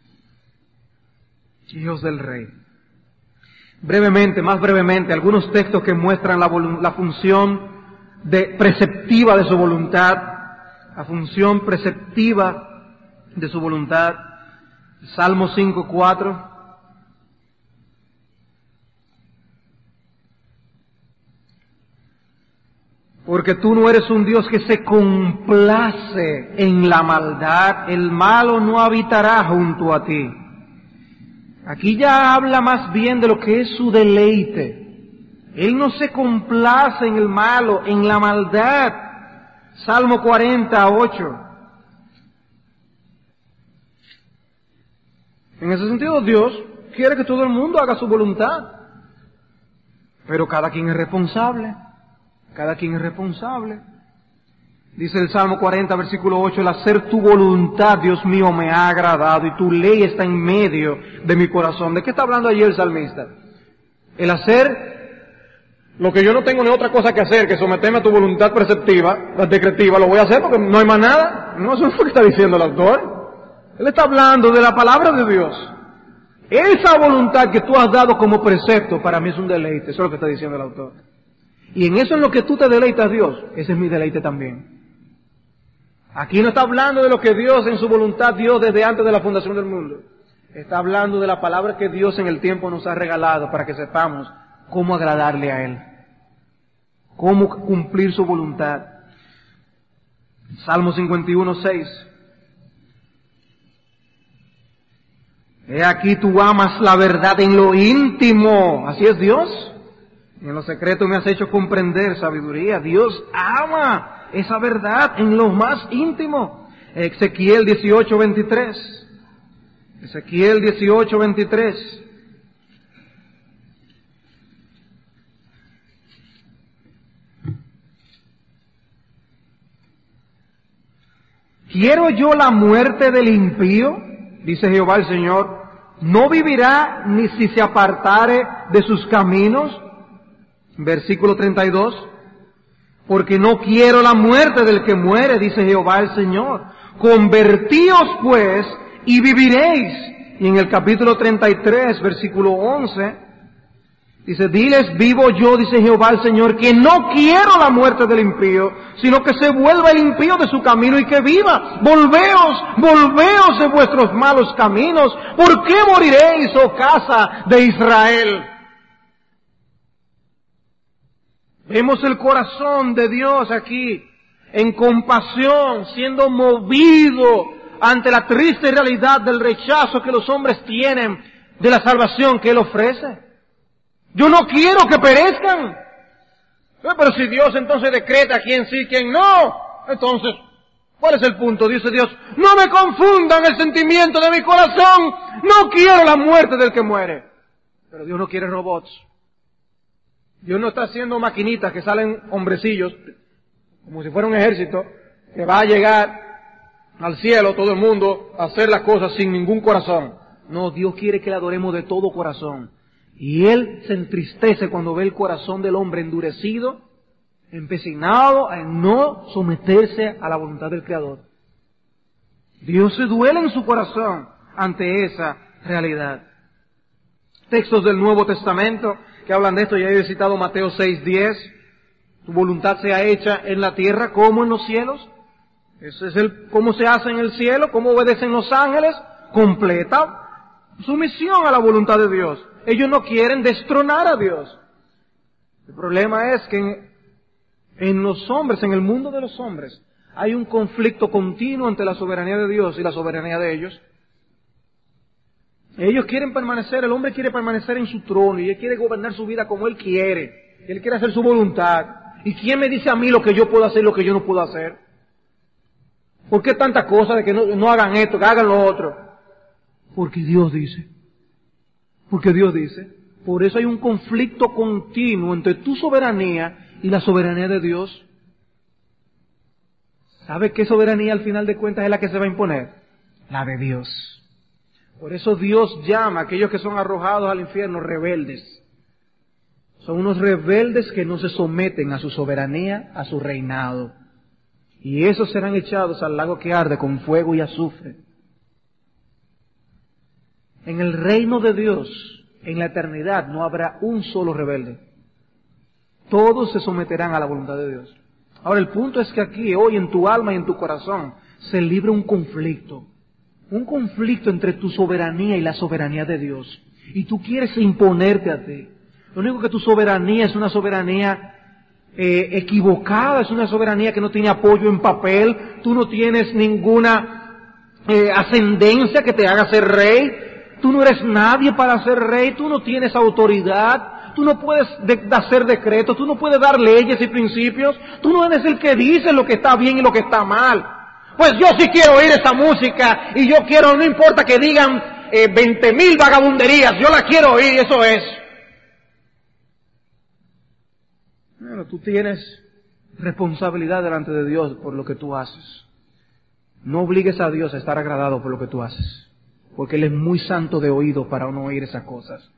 Speaker 1: Hijos del Rey. Brevemente, más brevemente, algunos textos que muestran la, la función de, preceptiva de su voluntad. La función preceptiva de su voluntad. Salmo cinco, cuatro. Porque tú no eres un Dios que se complace en la maldad, el malo no habitará junto a ti. Aquí ya habla más bien de lo que es su deleite. Él no se complace en el malo, en la maldad. Salmo cuarenta, ocho. En ese sentido, Dios quiere que todo el mundo haga su voluntad. Pero cada quien es responsable. Cada quien es responsable. Dice el Salmo cuarenta, versículo ocho, el hacer tu voluntad, Dios mío, me ha agradado y tu ley está en medio de mi corazón. ¿De qué está hablando allí el salmista? El hacer lo que yo no tengo ni otra cosa que hacer, que someterme a tu voluntad preceptiva, decretiva, lo voy a hacer porque no hay más nada. No, eso es lo que está diciendo el autor. Él está hablando de la palabra de Dios. Esa voluntad que tú has dado como precepto, para mí es un deleite. Eso es lo que está diciendo el autor. Y en eso en lo que tú te deleitas, Dios, ese es mi deleite también. Aquí no está hablando de lo que Dios en su voluntad dio desde antes de la fundación del mundo. Está hablando de la palabra que Dios en el tiempo nos ha regalado para que sepamos cómo agradarle a Él. Cómo cumplir su voluntad. Salmo cincuenta y uno, seis. He aquí tú amas la verdad en lo íntimo. Así es Dios. En lo secreto me has hecho comprender sabiduría. Dios ama esa verdad en lo más íntimo. Ezequiel dieciocho, veintitrés. Ezequiel dieciocho, veintitrés. ¿Quiero yo la muerte del impío? Dice Jehová el Señor. ¿No vivirá ni si se apartare de sus caminos? Versículo treinta y dos. Porque no quiero la muerte del que muere, dice Jehová el Señor. Convertíos pues y viviréis. Y en el capítulo treinta y tres, versículo once, dice, diles, vivo yo, dice Jehová el Señor, que no quiero la muerte del impío, sino que se vuelva el impío de su camino y que viva. Volveos, volveos de vuestros malos caminos. ¿Por qué moriréis, oh casa de Israel? Vemos el corazón de Dios aquí, en compasión, siendo movido ante la triste realidad del rechazo que los hombres tienen de la salvación que Él ofrece. Yo no quiero que perezcan. Pero si Dios entonces decreta quién sí, quién no, entonces, ¿cuál es el punto? Dice Dios, no me confundan el sentimiento de mi corazón, no quiero la muerte del que muere. Pero Dios no quiere robots. Dios no está haciendo maquinitas que salen hombrecillos, como si fuera un ejército, que va a llegar al cielo todo el mundo a hacer las cosas sin ningún corazón. No, Dios quiere que le adoremos de todo corazón Y Él se entristece cuando ve el corazón del hombre endurecido, empecinado en no someterse a la voluntad del Creador. Dios se duele en su corazón ante esa realidad. Textos del Nuevo Testamento que hablan de esto, ya he citado Mateo seis diez, tu voluntad sea hecha en la tierra como en los cielos. Ese es el cómo se hace en el cielo, cómo obedecen los ángeles, completa sumisión a la voluntad de Dios. Ellos no quieren destronar a Dios. El problema es que en, en los hombres, en el mundo de los hombres, hay un conflicto continuo entre la soberanía de Dios y la soberanía de ellos. Ellos quieren permanecer, el hombre quiere permanecer en su trono y él quiere gobernar su vida como él quiere. Él quiere hacer su voluntad. ¿Y quién me dice a mí lo que yo puedo hacer y lo que yo no puedo hacer? ¿Por qué tanta cosa de que no, no hagan esto, que hagan lo otro? Porque Dios dice. Porque Dios dice. Por eso hay un conflicto continuo entre tu soberanía y la soberanía de Dios. ¿Sabe qué soberanía al final de cuentas es la que se va a imponer? La de Dios. Por eso Dios llama a aquellos que son arrojados al infierno rebeldes. Son unos rebeldes que no se someten a su soberanía, a su reinado. Y esos serán echados al lago que arde con fuego y azufre. En el reino de Dios, en la eternidad, no habrá un solo rebelde. Todos se someterán a la voluntad de Dios. Ahora, el punto es que aquí, hoy, en tu alma y en tu corazón, se libra un conflicto. Un conflicto entre tu soberanía y la soberanía de Dios. Y tú quieres imponerte a ti. Lo único que tu soberanía es una soberanía eh, equivocada, es una soberanía que no tiene apoyo en papel. Tú no tienes ninguna eh, ascendencia que te haga ser rey. Tú no eres nadie para ser rey. Tú no tienes autoridad. Tú no puedes de, de hacer decretos. Tú no puedes dar leyes y principios. Tú no eres el que dice lo que está bien y lo que está mal. Pues yo sí quiero oír esa música y yo quiero, no importa que digan eh, veinte mil vagabunderías, yo la quiero oír y eso es. Bueno, tú tienes responsabilidad delante de Dios por lo que tú haces. No obligues a Dios a estar agradado por lo que tú haces, porque Él es muy santo de oído para no oír esas cosas.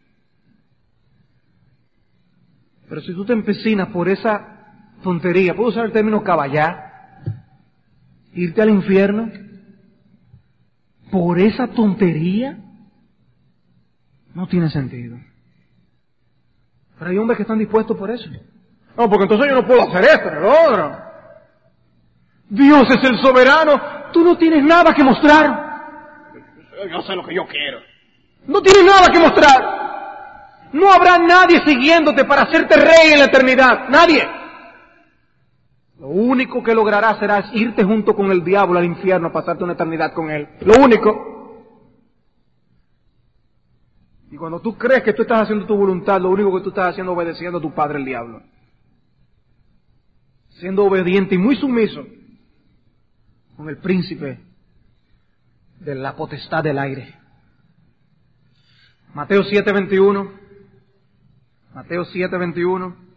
Speaker 1: Pero si tú te empecinas por esa tontería, puedo usar el término caballar, irte al infierno por esa tontería, no tiene sentido. Pero hay hombres que están dispuestos por eso. No, porque entonces yo no puedo hacer esto ni lo otro. Dios es el soberano, tú no tienes nada que mostrar. Yo sé lo que yo quiero. No tienes nada que mostrar. No habrá nadie siguiéndote para hacerte rey en la eternidad. Nadie. Lo único que lograrás será irte junto con el diablo al infierno a pasarte una eternidad con él. Lo único. Y cuando tú crees que tú estás haciendo tu voluntad, lo único que tú estás haciendo es obedeciendo a tu padre el diablo. Siendo obediente y muy sumiso con el príncipe de la potestad del aire. Mateo siete veintiuno. Mateo siete veintiuno.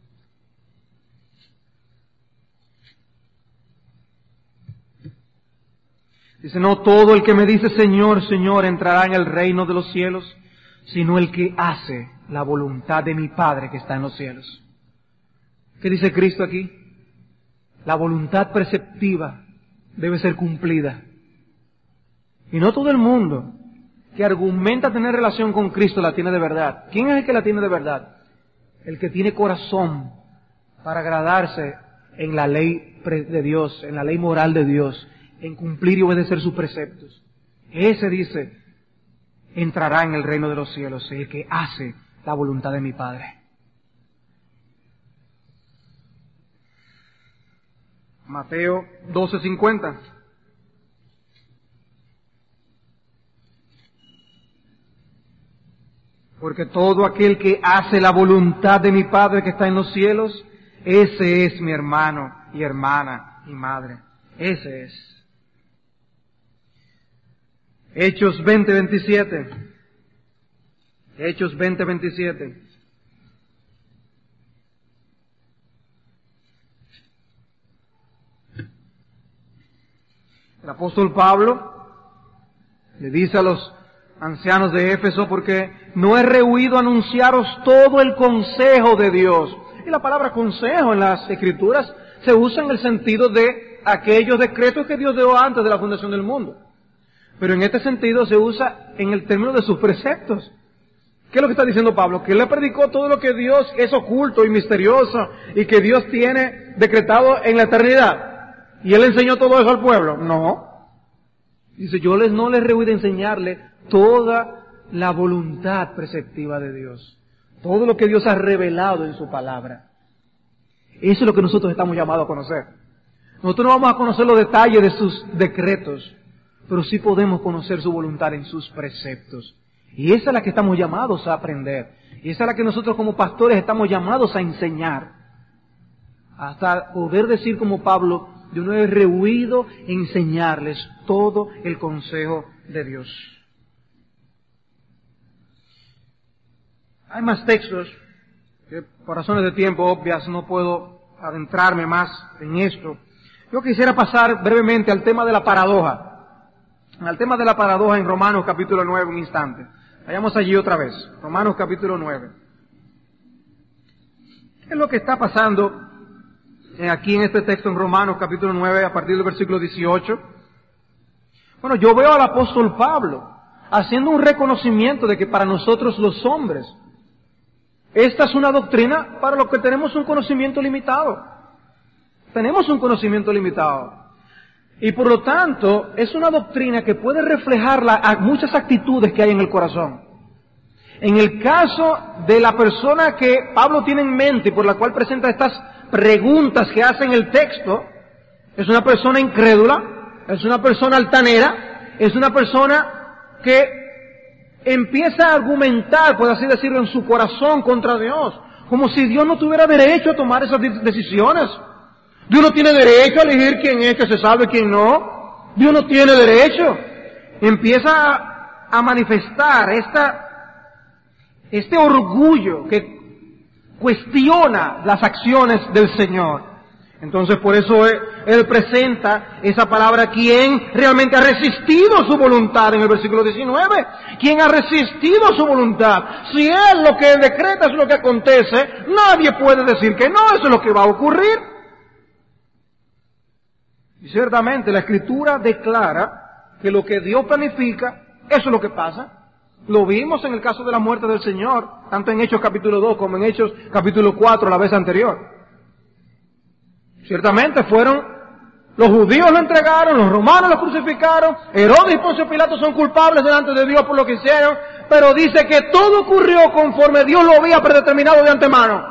Speaker 1: Dice, no todo el que me dice Señor, Señor entrará en el reino de los cielos, sino el que hace la voluntad de mi Padre que está en los cielos. ¿Qué dice Cristo aquí? La voluntad preceptiva debe ser cumplida. Y no todo el mundo que argumenta tener relación con Cristo la tiene de verdad. ¿Quién es el que la tiene de verdad? El que tiene corazón para agradarse en la ley de Dios, en la ley moral de Dios, en cumplir y obedecer sus preceptos. Ese, dice, entrará en el reino de los cielos, el que hace la voluntad de mi Padre. Mateo doce cincuenta. Porque todo aquel que hace la voluntad de mi Padre que está en los cielos, ese es mi hermano y hermana y madre. Ese es. Hechos veinte veintisiete. Hechos veinte veintisiete. El apóstol Pablo le dice a los ancianos de Éfeso, porque no he rehuido anunciaros todo el consejo de Dios. Y la palabra consejo en las Escrituras se usa en el sentido de aquellos decretos que Dios dio antes de la fundación del mundo. Pero en este sentido se usa en el término de sus preceptos. ¿Qué es lo que está diciendo Pablo? Que él le predicó todo lo que Dios es oculto y misterioso y que Dios tiene decretado en la eternidad. ¿Y él enseñó todo eso al pueblo? No. Dice, yo les no les rehuí de enseñarle toda la voluntad preceptiva de Dios. Todo lo que Dios ha revelado en su palabra. Eso es lo que nosotros estamos llamados a conocer. Nosotros no vamos a conocer los detalles de sus decretos, pero sí podemos conocer su voluntad en sus preceptos. Y esa es la que estamos llamados a aprender. Y esa es la que nosotros como pastores estamos llamados a enseñar. Hasta poder decir como Pablo, yo no he rehuido enseñarles todo el consejo de Dios. Hay más textos que por razones de tiempo obvias no puedo adentrarme más en esto. Yo quisiera pasar brevemente al tema de la paradoja. Al tema de la paradoja en Romanos capítulo nueve, un instante. Vayamos allí otra vez. Romanos capítulo nueve. ¿Qué es lo que está pasando aquí en este texto en Romanos capítulo nueve a partir del versículo dieciocho? Bueno, yo veo al apóstol Pablo haciendo un reconocimiento de que para nosotros los hombres, esta es una doctrina para los que tenemos un conocimiento limitado. Tenemos un conocimiento limitado. Y por lo tanto, es una doctrina que puede reflejar la, a muchas actitudes que hay en el corazón. En el caso de la persona que Pablo tiene en mente y por la cual presenta estas preguntas que hace en el texto, es una persona incrédula, es una persona altanera, es una persona que empieza a argumentar, por así decirlo, en su corazón contra Dios, como si Dios no tuviera derecho a tomar esas decisiones. Dios no tiene derecho a elegir quién es que se salve y quién no. Dios no tiene derecho. Empieza a, a manifestar esta, este orgullo que cuestiona las acciones del Señor. Entonces por eso él, él presenta esa palabra, ¿quién realmente ha resistido su voluntad? En el versículo diecinueve, ¿quién ha resistido su voluntad? Si Él lo que decreta es lo que acontece, nadie puede decir que no, eso es lo que va a ocurrir. Y ciertamente la Escritura declara que lo que Dios planifica, eso es lo que pasa. Lo vimos en el caso de la muerte del Señor, tanto en Hechos capítulo dos como en Hechos capítulo cuatro, la vez anterior. Ciertamente fueron, los judíos lo entregaron, los romanos lo crucificaron, Herodes y Poncio Pilato son culpables delante de Dios por lo que hicieron, pero dice que todo ocurrió conforme Dios lo había predeterminado de antemano.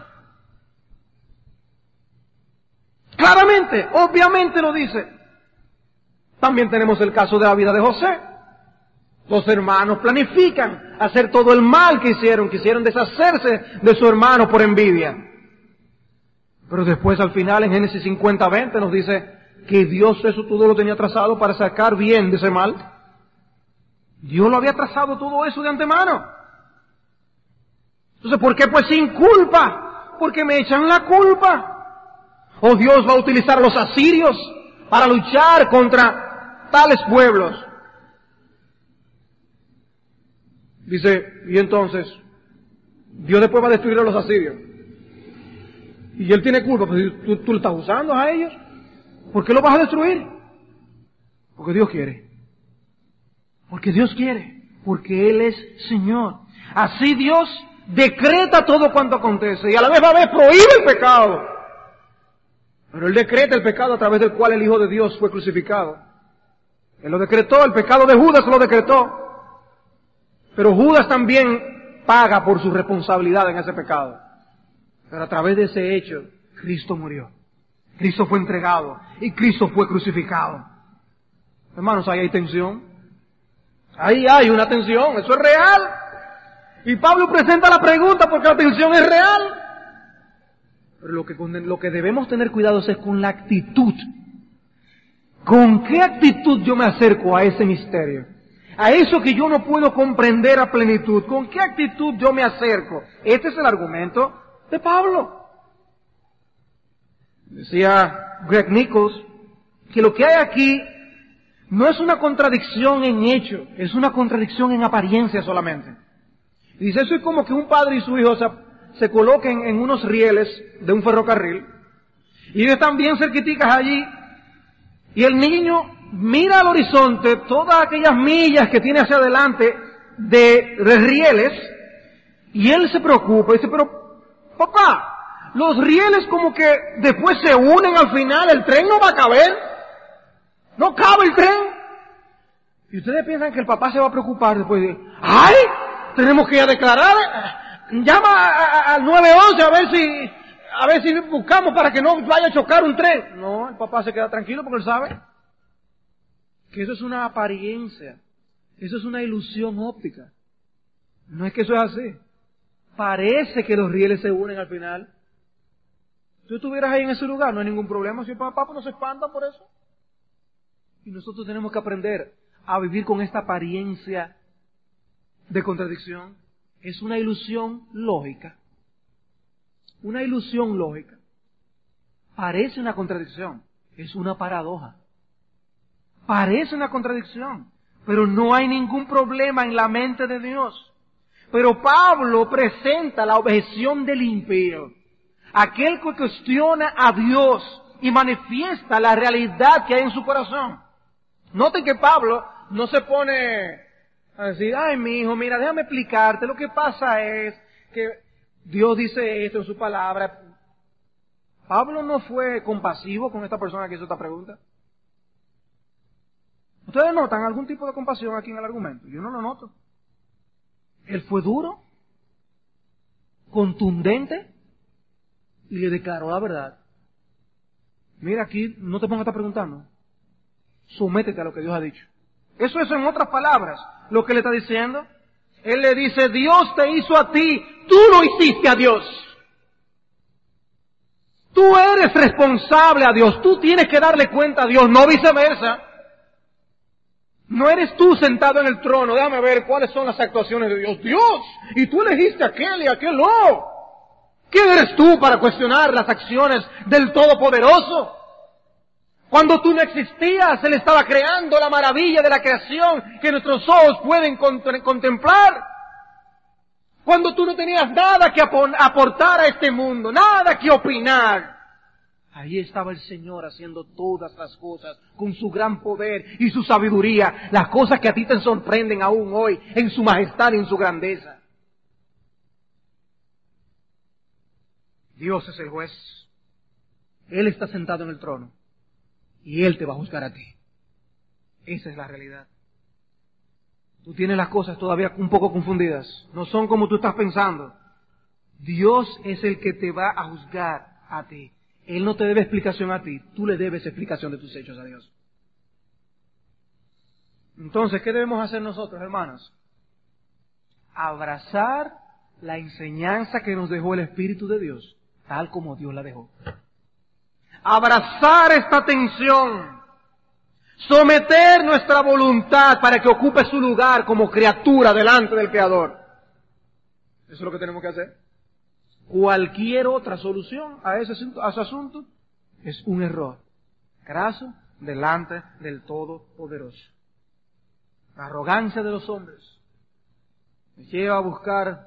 Speaker 1: Claramente, obviamente lo dice. También tenemos el caso de la vida de José. Los hermanos planifican hacer todo el mal que hicieron, quisieron deshacerse de su hermano por envidia. Pero después al final en Génesis cincuenta veinte nos dice que Dios eso todo lo tenía trazado para sacar bien de ese mal. Dios lo había trazado todo eso de antemano. Entonces, ¿por qué? Pues sin culpa, porque me echan la culpa. O Dios va a utilizar a los asirios para luchar contra tales pueblos. Dice, y entonces, Dios después va a destruir a los asirios. Y Él tiene culpa, pues tú, tú lo estás usando a ellos. ¿Por qué lo vas a destruir? Porque Dios quiere. Porque Dios quiere. Porque Él es Señor. Así Dios decreta todo cuanto acontece. Y a la vez va a haber prohíbe el pecado. Pero Él decreta el pecado a través del cual el Hijo de Dios fue crucificado. Él lo decretó, el pecado de Judas lo decretó. Pero Judas también paga por su responsabilidad en ese pecado. Pero a través de ese hecho, Cristo murió. Cristo fue entregado y Cristo fue crucificado. Hermanos, ahí hay tensión. Ahí hay una tensión, eso es real. Y Pablo presenta la pregunta porque la tensión es real. Pero lo que, lo que debemos tener cuidado es con la actitud. ¿Con qué actitud yo me acerco a ese misterio? A eso que yo no puedo comprender a plenitud. ¿Con qué actitud yo me acerco? Este es el argumento de Pablo. Decía Greg Nichols que lo que hay aquí no es una contradicción en hecho, es una contradicción en apariencia solamente. Y dice, eso es como que un padre y su hijo se, se coloquen en unos rieles de un ferrocarril, y ellos están bien cerquiticas allí, y el niño mira al horizonte todas aquellas millas que tiene hacia adelante de, de rieles, y él se preocupa y dice, pero papá, los rieles como que después se unen al final, el tren no va a caber, no cabe el tren. Y ustedes piensan que el papá se va a preocupar después de, ¡ay! Tenemos que ir a declarar, llama al nueve once a ver si, a ver si buscamos para que no vaya a chocar un tren. No, el papá se queda tranquilo porque él sabe que eso es una apariencia, eso es una ilusión óptica. No es que eso es así. Parece que los rieles se unen al final. Si tú estuvieras ahí en ese lugar, no hay ningún problema. Si el papá no se espanta por eso. Y nosotros tenemos que aprender a vivir con esta apariencia de contradicción. Es una ilusión lógica. Una ilusión lógica. Parece una contradicción. Es una paradoja. Parece una contradicción. Pero no hay ningún problema en la mente de Dios. Pero Pablo presenta la objeción del impío. Aquel que cuestiona a Dios y manifiesta la realidad que hay en su corazón. Noten que Pablo no se pone a decir, ay mi hijo, mira, déjame explicarte, lo que pasa es que Dios dice esto en su palabra. Pablo no fue compasivo con esta persona que hizo esta pregunta. ¿Ustedes notan algún tipo de compasión aquí en el argumento? Yo no lo noto. Él fue duro, contundente, y le declaró la verdad. Mira, aquí no te pongas a estar preguntando. Sométete a lo que Dios ha dicho. Eso es, en otras palabras, lo que le está diciendo. Él le dice, Dios te hizo a ti, tú lo hiciste a Dios. Tú eres responsable a Dios, tú tienes que darle cuenta a Dios, no viceversa. No eres tú sentado en el trono, déjame ver cuáles son las actuaciones de Dios. Dios, y tú elegiste a aquel y a aquel no. ¿Quién eres tú para cuestionar las acciones del Todopoderoso? Cuando tú no existías, Él estaba creando la maravilla de la creación que nuestros ojos pueden contemplar. Cuando tú no tenías nada que aportar a este mundo, nada que opinar. Ahí estaba el Señor haciendo todas las cosas con su gran poder y su sabiduría. Las cosas que a ti te sorprenden aún hoy en su majestad y en su grandeza. Dios es el juez. Él está sentado en el trono. Y Él te va a juzgar a ti. Esa es la realidad. Tú tienes las cosas todavía un poco confundidas. No son como tú estás pensando. Dios es el que te va a juzgar a ti. Él no te debe explicación a ti. Tú le debes explicación de tus hechos a Dios. Entonces, ¿qué debemos hacer nosotros, hermanos? Abrazar la enseñanza que nos dejó el Espíritu de Dios, tal como Dios la dejó. Abrazar esta tensión. Someter nuestra voluntad para que ocupe su lugar como criatura delante del Creador. Eso es lo que tenemos que hacer. Cualquier otra solución a ese, a ese asunto es un error craso delante del Todopoderoso. La arrogancia de los hombres nos lleva a buscar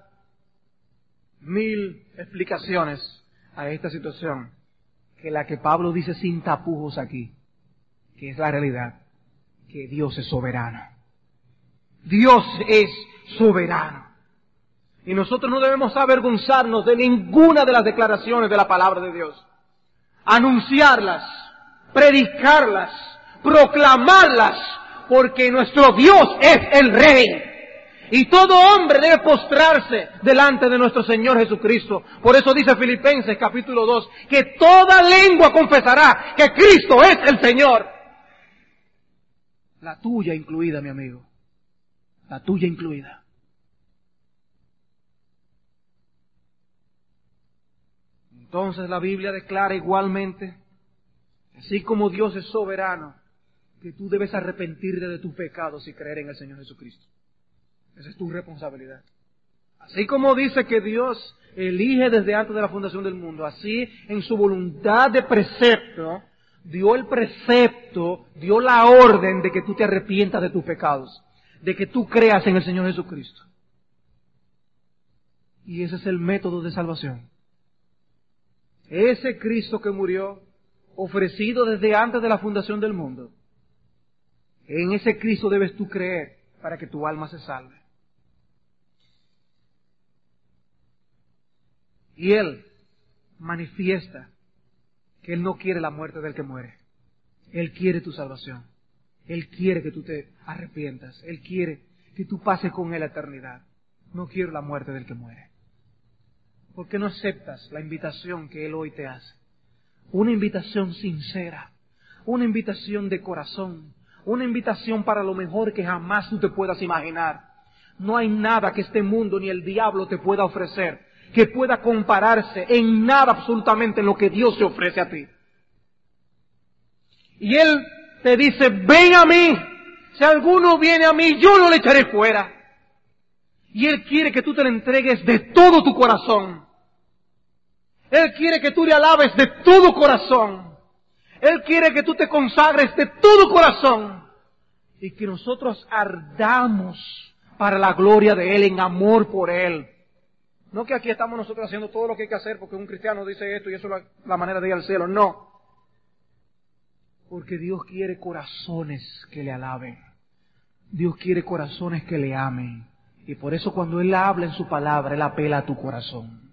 Speaker 1: mil explicaciones a esta situación, que la que Pablo dice sin tapujos aquí, que es la realidad, que Dios es soberano. Dios es soberano. Y nosotros no debemos avergonzarnos de ninguna de las declaraciones de la palabra de Dios. Anunciarlas, predicarlas, proclamarlas, porque nuestro Dios es el Rey. Y todo hombre debe postrarse delante de nuestro Señor Jesucristo. Por eso dice Filipenses capítulo dos, que toda lengua confesará que Cristo es el Señor. La tuya incluida, mi amigo. La tuya incluida. Entonces la Biblia declara igualmente, así como Dios es soberano, que tú debes arrepentirte de tus pecados y creer en el Señor Jesucristo. Esa es tu responsabilidad. Así como dice que Dios elige desde antes de la fundación del mundo, así en su voluntad de precepto, dio el precepto, dio la orden de que tú te arrepientas de tus pecados, de que tú creas en el Señor Jesucristo. Y ese es el método de salvación. Ese Cristo que murió, ofrecido desde antes de la fundación del mundo, en ese Cristo debes tú creer para que tu alma se salve. Y Él manifiesta que Él no quiere la muerte del que muere. Él quiere tu salvación. Él quiere que tú te arrepientas. Él quiere que tú pases con Él la eternidad. No quiero la muerte del que muere. ¿Por qué no aceptas la invitación que Él hoy te hace? Una invitación sincera, una invitación de corazón, una invitación para lo mejor que jamás tú te puedas imaginar. No hay nada que este mundo ni el diablo te pueda ofrecer que pueda compararse en nada absolutamente en lo que Dios te ofrece a ti. Y Él te dice, ven a mí, si alguno viene a mí, yo no le echaré fuera. Y Él quiere que tú te le entregues de todo tu corazón. Él quiere que tú le alabes de todo corazón. Él quiere que tú te consagres de todo corazón. Y que nosotros ardamos para la gloria de Él, en amor por Él. No que aquí estamos nosotros haciendo todo lo que hay que hacer porque un cristiano dice esto y eso es la, la manera de ir al cielo. No. Porque Dios quiere corazones que le alaben. Dios quiere corazones que le amen. Y por eso cuando Él habla en su palabra, Él apela a tu corazón.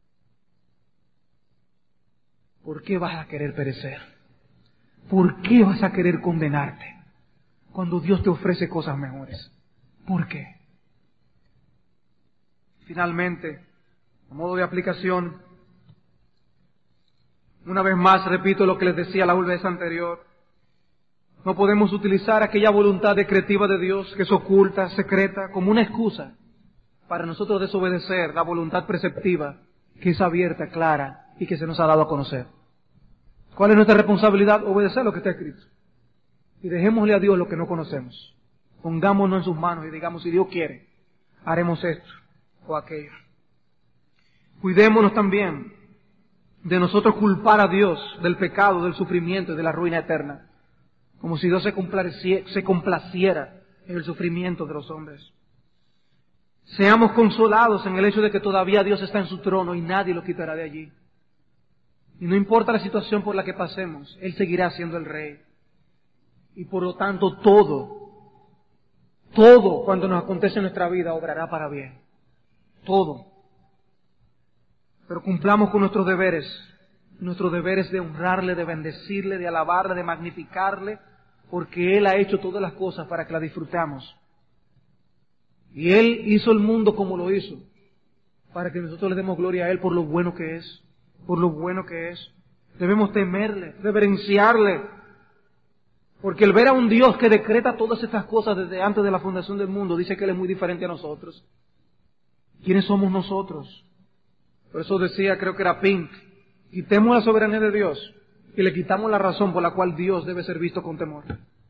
Speaker 1: ¿Por qué vas a querer perecer? ¿Por qué vas a querer condenarte cuando Dios te ofrece cosas mejores? ¿Por qué? Finalmente, a modo de aplicación, una vez más repito lo que les decía la vez anterior. No podemos utilizar aquella voluntad decretiva de Dios que es oculta, secreta, como una excusa para nosotros desobedecer la voluntad preceptiva que es abierta, clara y que se nos ha dado a conocer. ¿Cuál es nuestra responsabilidad? Obedecer lo que está escrito. Y dejémosle a Dios lo que no conocemos. Pongámonos en sus manos y digamos, si Dios quiere, haremos esto o aquello. Cuidémonos también de nosotros culpar a Dios del pecado, del sufrimiento y de la ruina eterna, como si Dios se complaciera, se complaciera en el sufrimiento de los hombres. Seamos consolados en el hecho de que todavía Dios está en su trono y nadie lo quitará de allí. Y no importa la situación por la que pasemos, Él seguirá siendo el Rey. Y por lo tanto todo, todo cuando nos acontece en nuestra vida obrará para bien. Todo. Pero cumplamos con nuestros deberes. Nuestro deber es de honrarle, de bendecirle, de alabarle, de magnificarle, porque Él ha hecho todas las cosas para que las disfrutamos. Y Él hizo el mundo como lo hizo, para que nosotros le demos gloria a Él por lo bueno que es, por lo bueno que es. Debemos temerle, reverenciarle, porque el ver a un Dios que decreta todas estas cosas desde antes de la fundación del mundo, dice que Él es muy diferente a nosotros. ¿Quiénes somos nosotros? Por eso decía, creo que era Pink, quitemos la soberanía de Dios y le quitamos la razón por la cual Dios debe ser visto con temor.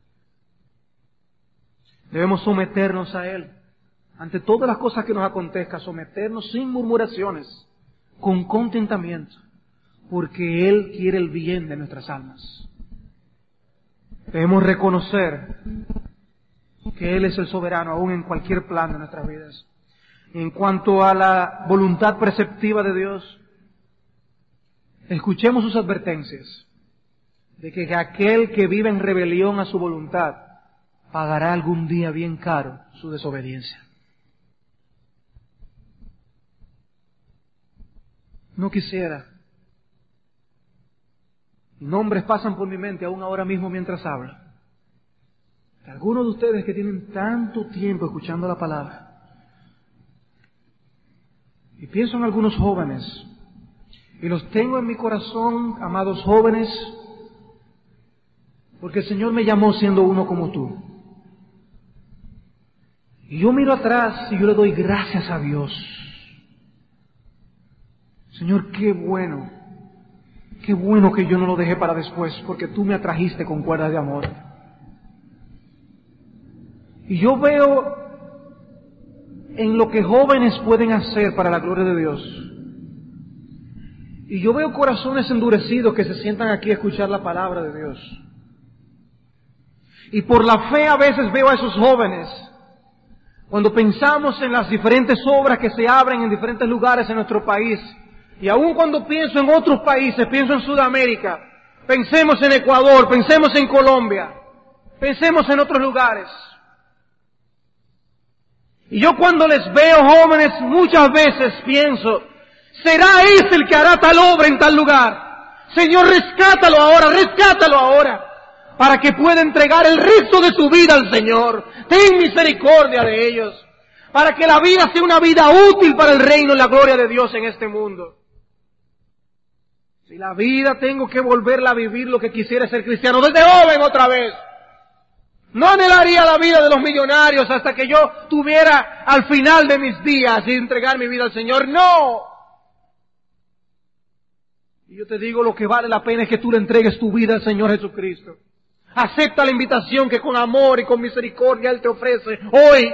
Speaker 1: Debemos someternos a Él. Ante todas las cosas que nos acontezcan, someternos sin murmuraciones, con contentamiento, porque Él quiere el bien de nuestras almas. Debemos reconocer que Él es el soberano aún en cualquier plan de nuestras vidas. En cuanto a la voluntad preceptiva de Dios, escuchemos sus advertencias de que aquel que vive en rebelión a su voluntad pagará algún día bien caro su desobediencia. No quisiera. Nombres pasan por mi mente aún ahora mismo mientras hablo. Algunos de ustedes que tienen tanto tiempo escuchando la palabra, y pienso en algunos jóvenes, y los tengo en mi corazón, amados jóvenes, porque el Señor me llamó siendo uno como tú. Y yo miro atrás y yo le doy gracias a Dios. Señor, qué bueno, qué bueno que yo no lo dejé para después, porque tú me atrajiste con cuerdas de amor. Y yo veo en lo que jóvenes pueden hacer para la gloria de Dios. Y yo veo corazones endurecidos que se sientan aquí a escuchar la palabra de Dios. Y por la fe a veces veo a esos jóvenes, cuando pensamos en las diferentes obras que se abren en diferentes lugares en nuestro país, y aun cuando pienso en otros países, pienso en Sudamérica, pensemos en Ecuador, pensemos en Colombia, pensemos en otros lugares. Y yo cuando les veo jóvenes muchas veces pienso, ¿será ese el que hará tal obra en tal lugar? Señor, rescátalo ahora, rescátalo ahora, para que pueda entregar el resto de su vida al Señor. Ten misericordia de ellos, para que la vida sea una vida útil para el reino y la gloria de Dios en este mundo. Si la vida tengo que volverla a vivir lo que quisiera ser cristiano desde joven otra vez. No anhelaría la vida de los millonarios hasta que yo tuviera al final de mis días y entregar mi vida al Señor. ¡No! Y yo te digo, lo que vale la pena es que tú le entregues tu vida al Señor Jesucristo. Acepta la invitación que con amor y con misericordia Él te ofrece hoy.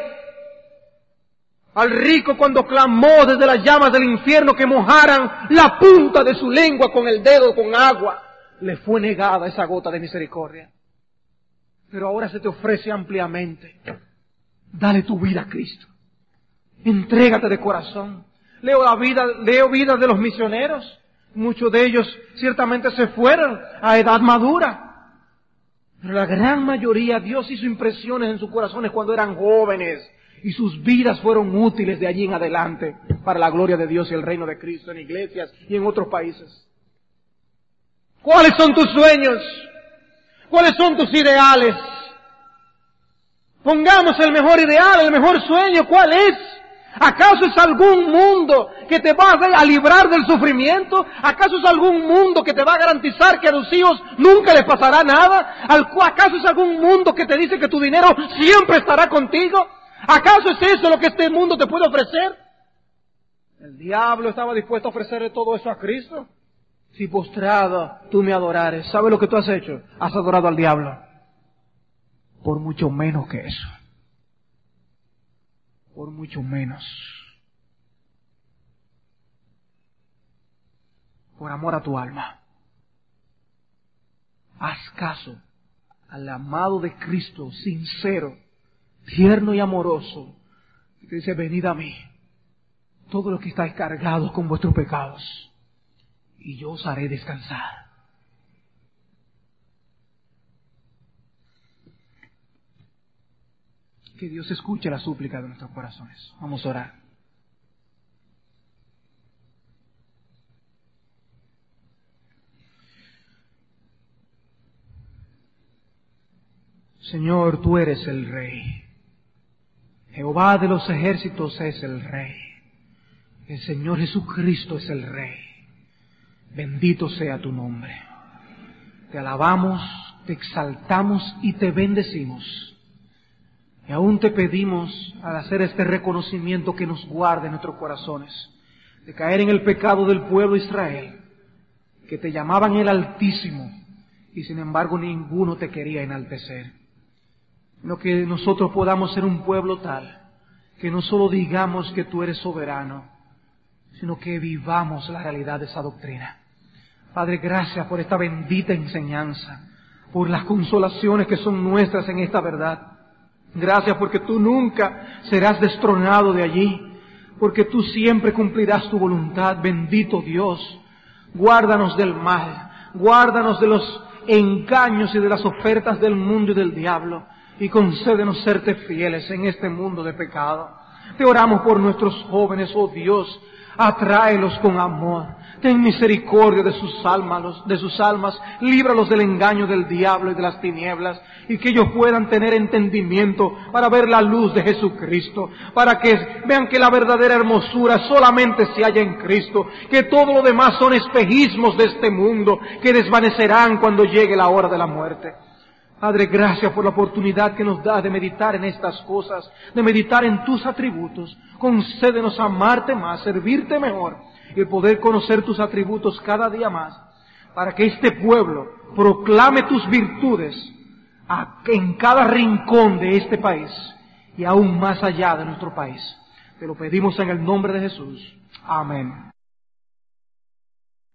Speaker 1: Al rico cuando clamó desde las llamas del infierno que mojaran la punta de su lengua con el dedo con agua, le fue negada esa gota de misericordia. Pero ahora se te ofrece ampliamente. Dale tu vida a Cristo. Entrégate de corazón. Leo la vida, leo vidas de los misioneros. Muchos de ellos ciertamente se fueron a edad madura. Pero la gran mayoría, Dios hizo impresiones en sus corazones cuando eran jóvenes. Y sus vidas fueron útiles de allí en adelante para la gloria de Dios y el reino de Cristo en iglesias y en otros países. ¿Cuáles son tus sueños? ¿Cuáles son tus ideales? Pongamos el mejor ideal, el mejor sueño. ¿Cuál es? ¿Acaso es algún mundo que te va a librar del sufrimiento? ¿Acaso es algún mundo que te va a garantizar que a tus hijos nunca les pasará nada? ¿Acaso es algún mundo que te dice que tu dinero siempre estará contigo? ¿Acaso es eso lo que este mundo te puede ofrecer? El diablo estaba dispuesto a ofrecerle todo eso a Cristo. Si postrado tú me adorares, ¿sabes lo que tú has hecho? Has adorado al diablo. Por mucho menos que eso. Por mucho menos. Por amor a tu alma. Haz caso al amado de Cristo, sincero, tierno y amoroso, que dice, venid a mí, todos los que estáis cargados con vuestros pecados, y yo os haré descansar. Que Dios escuche la súplica de nuestros corazones. Vamos a orar. Señor, tú eres el Rey. Jehová de los ejércitos es el Rey. El Señor Jesucristo es el Rey. Bendito sea tu nombre. Te alabamos, te exaltamos y te bendecimos. Y aún te pedimos, al hacer este reconocimiento, que nos guarde en nuestros corazones de caer en el pecado del pueblo de Israel, que te llamaban el Altísimo y sin embargo ninguno te quería enaltecer. Sino que nosotros podamos ser un pueblo tal que no solo digamos que tú eres soberano, sino que vivamos la realidad de esa doctrina. Padre, gracias por esta bendita enseñanza, por las consolaciones que son nuestras en esta verdad. Gracias porque tú nunca serás destronado de allí, porque tú siempre cumplirás tu voluntad. Bendito Dios, guárdanos del mal, guárdanos de los engaños y de las ofertas del mundo y del diablo, y concédenos serte fieles en este mundo de pecado. Te oramos por nuestros jóvenes, oh Dios, atráelos con amor. Ten misericordia de sus almas, de sus almas, líbralos del engaño del diablo y de las tinieblas, y que ellos puedan tener entendimiento para ver la luz de Jesucristo, para que vean que la verdadera hermosura solamente se halla en Cristo, que todo lo demás son espejismos de este mundo, que desvanecerán cuando llegue la hora de la muerte. Padre, gracias por la oportunidad que nos das de meditar en estas cosas, de meditar en tus atributos. Concédenos amarte más, servirte mejor, y el poder conocer tus atributos cada día más, para que este pueblo proclame tus virtudes en cada rincón de este país y aún más allá de nuestro país. Te lo pedimos en el nombre de Jesús. Amén.